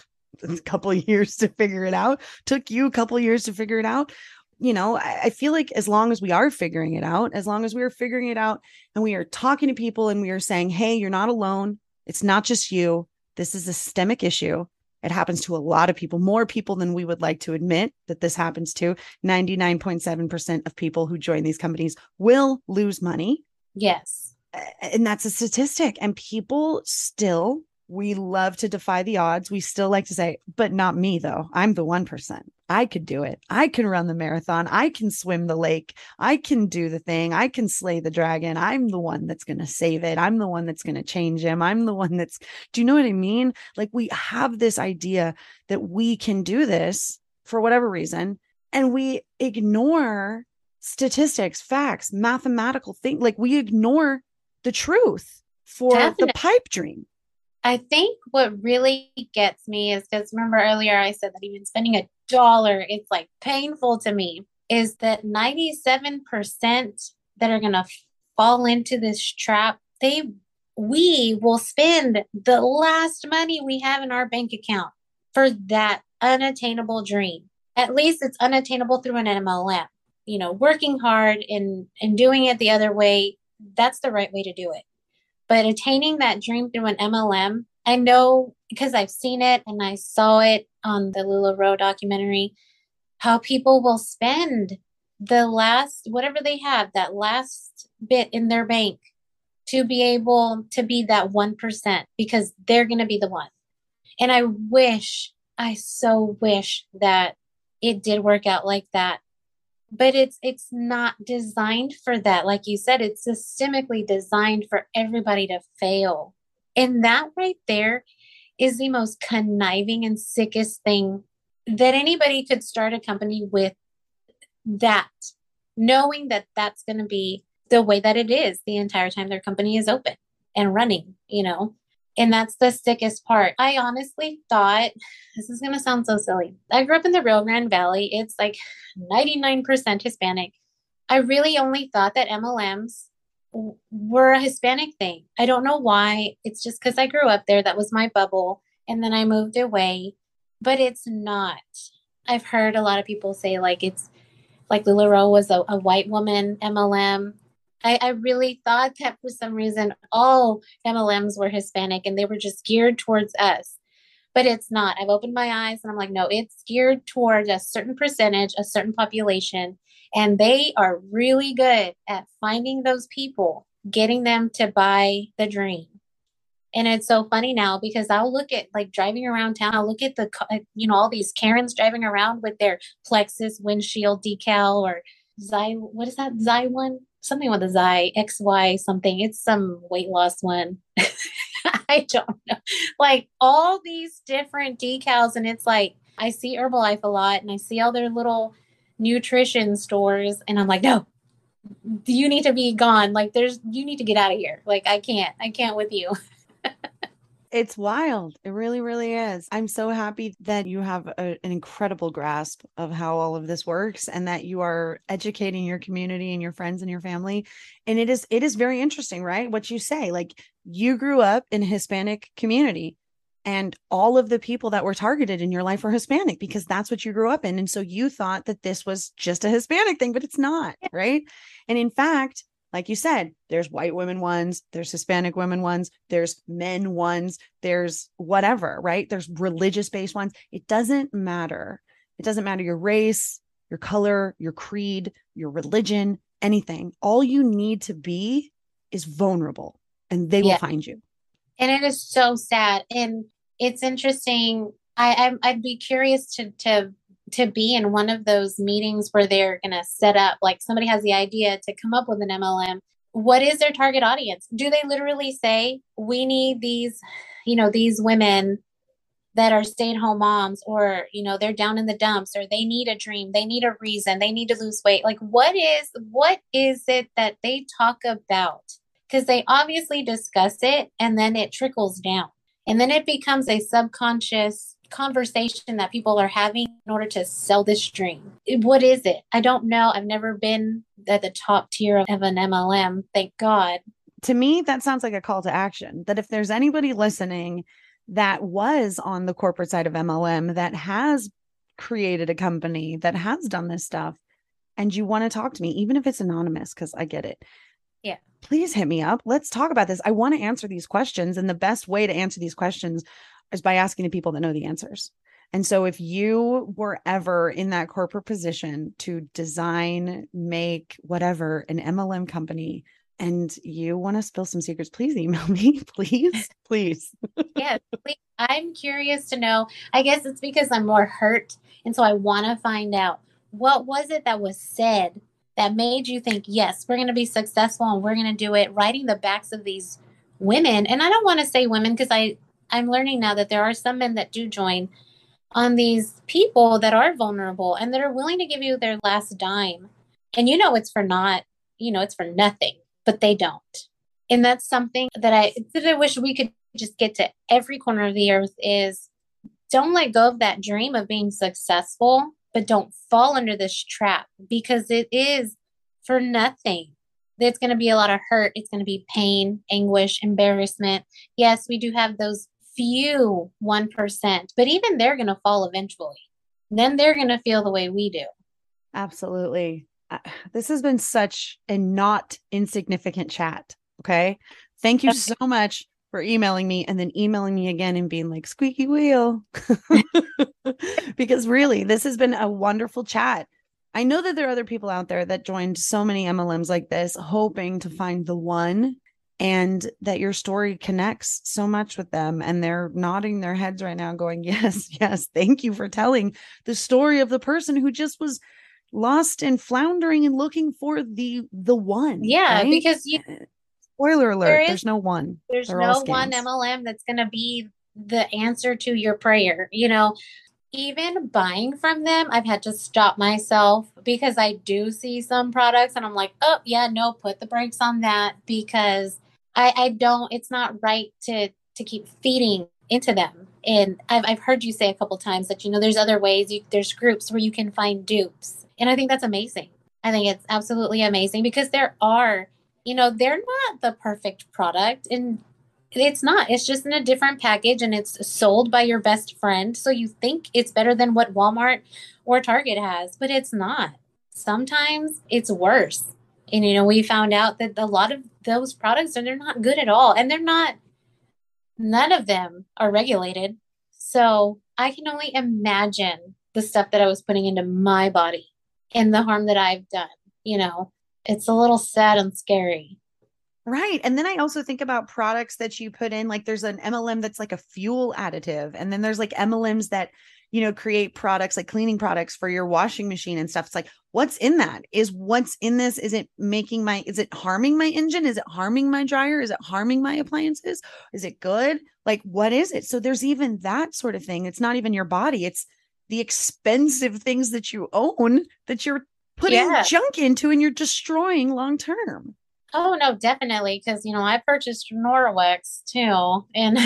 a couple of years to figure it out. Took you a couple of years to figure it out. You know, I, I feel like as long as we are figuring it out, as long as we are figuring it out and we are talking to people and we are saying, hey, you're not alone. It's not just you. This is a systemic issue. It happens to a lot of people, more people than we would like to admit that this happens to. ninety-nine point seven percent of people who join these companies will lose money. Yes. And that's a statistic. And people still, we love to defy the odds. We still like to say, but not me, though. I'm the one percent. I could do it. I can run the marathon. I can swim the lake. I can do the thing. I can slay the dragon. I'm the one that's going to save it. I'm the one that's going to change him. I'm the one that's, do you know what I mean? Like we have this idea that we can do this for whatever reason, and we ignore statistics, facts, mathematical things. Like we ignore the truth for Definitely. the pipe dream. I think what really gets me is because remember earlier I said that even spending a dollar, it's like painful to me, is that ninety-seven percent that are going to fall into this trap, they, we will spend the last money we have in our bank account for that unattainable dream. At least it's unattainable through an M L M, you know, working hard and, and doing it the other way. That's the right way to do it. But attaining that dream through an M L M, I know because I've seen it and I saw it on the LuLaRoe documentary, how people will spend the last, whatever they have, that last bit in their bank to be able to be that one percent because they're going to be the one. And I wish, I so wish that it did work out like that. But it's it's not designed for that. Like you said, it's systemically designed for everybody to fail. And that right there is the most conniving and sickest thing that anybody could start a company with, that, knowing that that's going to be the way that it is the entire time their company is open and running, you know. And that's the sickest part. I honestly thought, this is going to sound so silly. I grew up in the Rio Grande Valley. It's like ninety-nine percent Hispanic. I really only thought that M L Ms w- were a Hispanic thing. I don't know why. It's just because I grew up there. That was my bubble. And then I moved away. But it's not. I've heard a lot of people say like it's like LuLaRoe was a, a white woman M L M. I, I really thought that for some reason all M L Ms were Hispanic and they were just geared towards us. But it's not. I've opened my eyes and I'm like, no, it's geared towards a certain percentage, a certain population. And they are really good at finding those people, getting them to buy the dream. And it's so funny now because I'll look at like driving around town. I'll look at the, you know, all these Karens driving around with their Plexus windshield decal or Zy, what is that? Zy one? Something with a Zy, X Y something. It's some weight loss one. I don't know. Like all these different decals. And it's like, I see Herbalife a lot and I see all their little nutrition stores. And I'm like, no, you need to be gone. Like there's, you need to get out of here. Like I can't, I can't with you. It's wild. It really, really is. I'm so happy that you have a, an incredible grasp of how all of this works and that you are educating your community and your friends and your family. And it is, it is very interesting, right? What you say, like you grew up in a Hispanic community and all of the people that were targeted in your life were Hispanic because that's what you grew up in. And so you thought that this was just a Hispanic thing, but it's not, right? And in fact, like you said, there's white women ones, there's Hispanic women ones, there's men ones, there's whatever, right? There's religious based ones. It doesn't matter. It doesn't matter your race, your color, your creed, your religion. anything. All you need to be is vulnerable, and they Yeah. will find you. And it is so sad. And it's interesting. I, I'm, I'd be curious to, to, to be in one of those meetings where they're going to set up, like somebody has the idea to come up with an M L M. What is their target audience? Do they literally say, we need these, you know, these women that are stay-at-home moms, or, you know, they're down in the dumps, or they need a dream, they need a reason, they need to lose weight. Like, what is, what is it that they talk about? Because they obviously discuss it and then it trickles down. And then it becomes a subconscious conversation that people are having in order to sell this dream. What is it? I don't know. I've never been at the top tier of an M L M, thank God. To me, that sounds like a call to action, that if there's anybody listening that was on the corporate side of M L M, that has created a company, that has done this stuff, and you want to talk to me, even if it's anonymous, because I get it. Yeah. Please hit me up. Let's talk about this. I want to answer these questions. And the best way to answer these questions is by asking the people that know the answers. And so if you were ever in that corporate position to design, make, whatever, an M L M company, and you want to spill some secrets, please email me, please, please. Yeah, please. I'm curious to know. I guess it's because I'm more hurt. And so I want to find out, what was it that was said that made you think, yes, we're going to be successful and we're going to do it, riding the backs of these women. And I don't want to say women, because I, I'm learning now that there are some men that do join on these people that are vulnerable and that are willing to give you their last dime. And you know, it's for not, you know, it's for nothing, but they don't. And that's something that I, that I wish we could just get to every corner of the earth, is don't let go of that dream of being successful, but don't fall under this trap, because it is for nothing. There's going to be a lot of hurt. It's going to be pain, anguish, embarrassment. Yes, we do have those few one percent, but even they're going to fall eventually. Then they're going to feel the way we do. Absolutely. Uh, This has been such a not insignificant chat. Okay. Thank you so much for emailing me and then emailing me again and being like, squeaky wheel. Because really, this has been a wonderful chat. I know that there are other people out there that joined so many M L Ms like this, hoping to find the one, and that your story connects so much with them. And they're nodding their heads right now going, yes, yes. Thank you for telling the story of the person who just was lost and floundering and looking for the, the one. Yeah, right? because you, Spoiler alert, there is, there's no one. There's They're all no one scams. M L M that's going to be the answer to your prayer. You know, even buying from them, I've had to stop myself, because I do see some products and I'm like, oh yeah, no, put the brakes on that, because I, I don't, it's not right to, to keep feeding into them. And I've, I've heard you say a couple times that, you know, there's other ways, you, there's groups where you can find dupes. And I think that's amazing. I think it's absolutely amazing, because there are, you know, they're not the perfect product, and it's not, it's just in a different package, and it's sold by your best friend. So you think it's better than what Walmart or Target has, but it's not. Sometimes it's worse. And, you know, we found out that a lot of those products are, they're not good at all. And they're not, none of them are regulated. So I can only imagine the stuff that I was putting into my body and the harm that I've done. You know, it's a little sad and scary. Right. And then I also think about products that you put in, like there's an M L M that's like a fuel additive. And then there's like M L Ms that, you know, create products like cleaning products for your washing machine and stuff. It's like, what's in that? Is what's in this? Is it making my, is it harming my engine? Is it harming my dryer? Is it harming my appliances? Is it good? Like, what is it? So there's even that sort of thing. It's not even your body. It's the expensive things that you own that you're putting Yeah. junk into and you're destroying long term. Oh, no, definitely. Because, you know, I purchased Norwex too. And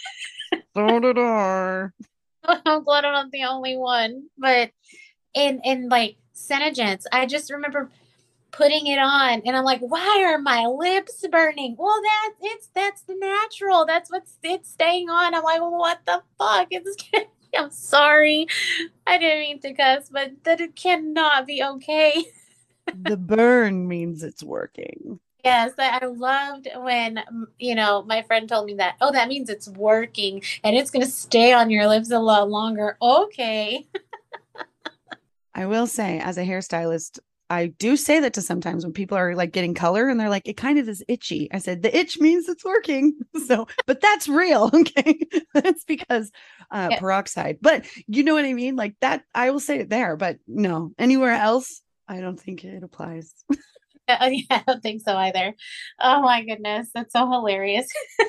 So did I. I'm glad I'm not the only one. But, and, and like Senegence, I just remember putting it on and I'm like, why are my lips burning? Well, that's, it's, that's the natural. That's what's, it's staying on. I'm like, well, what the fuck? It's, I'm sorry. I didn't mean to cuss, but that it cannot be okay. The burn means it's working. Yes, I I loved when, mm, you know, my friend told me that, oh, that means it's working and it's going to stay on your lips a lot longer. Okay. I will say, as a hairstylist, I do say that to sometimes when people are like getting color and they're like, it kind of is itchy. I said, the itch means it's working. So, but that's real. Okay. That's because uh, yeah. peroxide, but you know what I mean? Like that, I will say it there, but no, anywhere else, I don't think it applies. Uh, yeah, I don't think so either. Oh my goodness. That's so hilarious.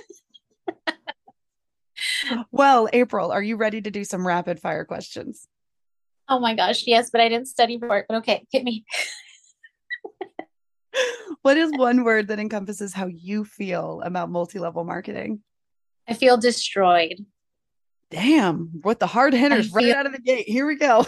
Well, April, are you ready to do some rapid fire questions? Oh my gosh. Yes, but I didn't study for it, but okay, hit me. What is one word that encompasses how you feel about multi-level marketing? I feel destroyed. Damn, what the hard hitters feel- right out of the gate. Here we go.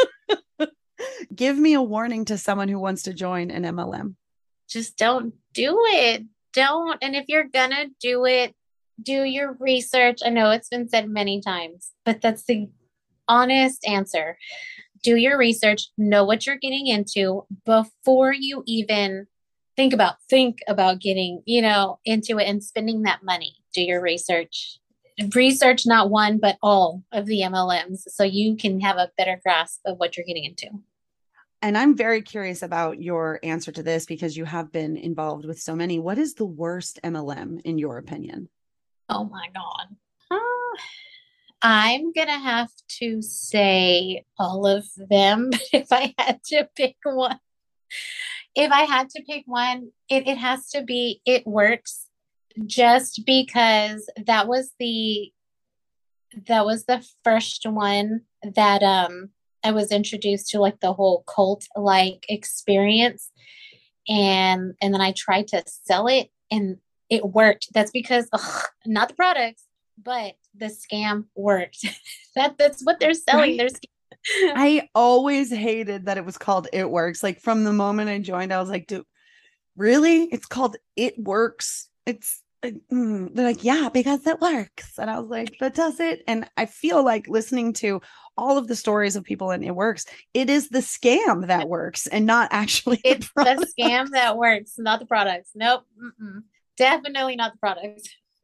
Give me a warning to someone who wants to join an M L M. Just don't do it. Don't. And if you're gonna do it, do your research. I know it's been said many times, but that's the honest answer. Do your research, know what you're getting into before you even think about, think about getting, you know, into it and spending that money. Do your research. Research not one, but all of the M L Ms so you can have a better grasp of what you're getting into. And I'm very curious about your answer to this because you have been involved with so many. What is the worst M L M in your opinion? Oh my God. Uh, I'm going to have to say all of them. But if I had to pick one, if I had to pick one, it, it has to be It Works, just because that was the, that was the first one that, um, I was introduced to, like the whole cult like experience. And, and then I tried to sell it and it worked. That's because ugh, not the products, but the scam worked. that that's what they're selling. Right. They're I always hated that it was called It Works. Like from the moment I joined, I was like, dude, really? It's called It Works. It's mm. They're like, yeah, because it works. And I was like, but does it? And I feel like listening to all of the stories of people in It Works, it is the scam that works and not actually it's the, the scam that works, not the products. Nope. Mm-mm. Definitely not the products.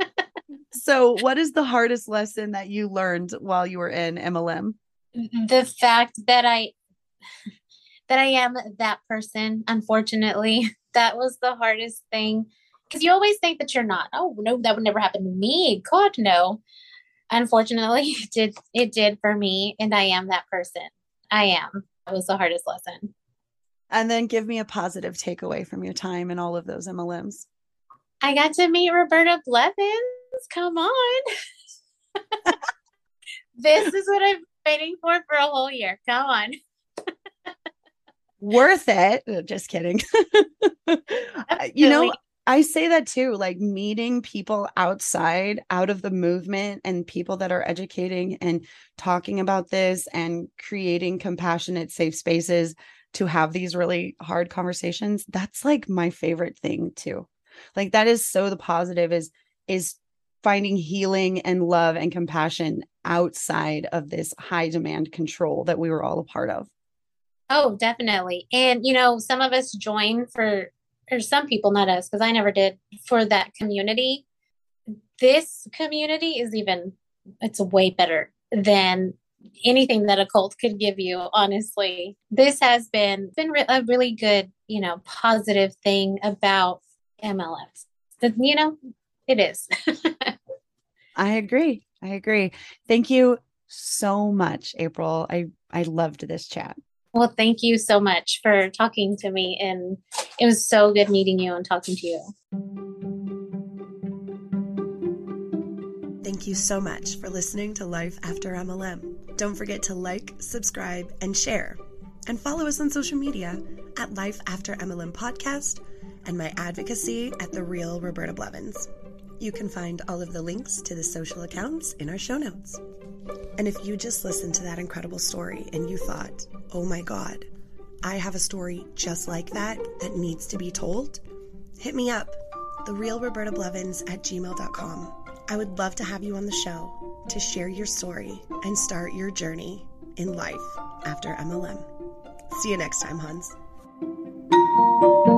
So what is the hardest lesson that you learned while you were in M L M? The fact that I that I am that person, unfortunately. That was the hardest thing. Because you always think that you're not. Oh, no, that would never happen to me. God, no. Unfortunately, it did, it did for me. And I am that person. I am. That was the hardest lesson. And then give me a positive takeaway from your time in all of those M L Ms. I got to meet Roberta Blevins. Come on. This is what I've been waiting for for a whole year. Come on. Worth it. Just kidding. You know, I say that too, like meeting people outside, out of the movement and people that are educating and talking about this and creating compassionate, safe spaces to have these really hard conversations. That's like my favorite thing too. Like that is so the positive is, is finding healing and love and compassion outside of this high demand control that we were all a part of. Oh, definitely. And, you know, some of us join for, or some people, not us, because I never did, for that community. This community is even, it's way better than anything that a cult could give you, honestly. This has been, been re- a really good, you know, positive thing about M L Ms. That, you know, it is. I agree. I agree. Thank you so much, April. I, I loved this chat. Well, thank you so much for talking to me. And it was so good meeting you and talking to you. Thank you so much for listening to Life After M L M. Don't forget to like, subscribe, and share. And follow us on social media at Life After M L M Podcast and my advocacy at The Real Roberta Blevins. You can find all of the links to the social accounts in our show notes. And if you just listened to that incredible story and you thought, oh my God, I have a story just like that that needs to be told, hit me up, therealrobertablevins at gmail dot com. I would love to have you on the show to share your story and start your journey in life after M L M. See you next time, Huns.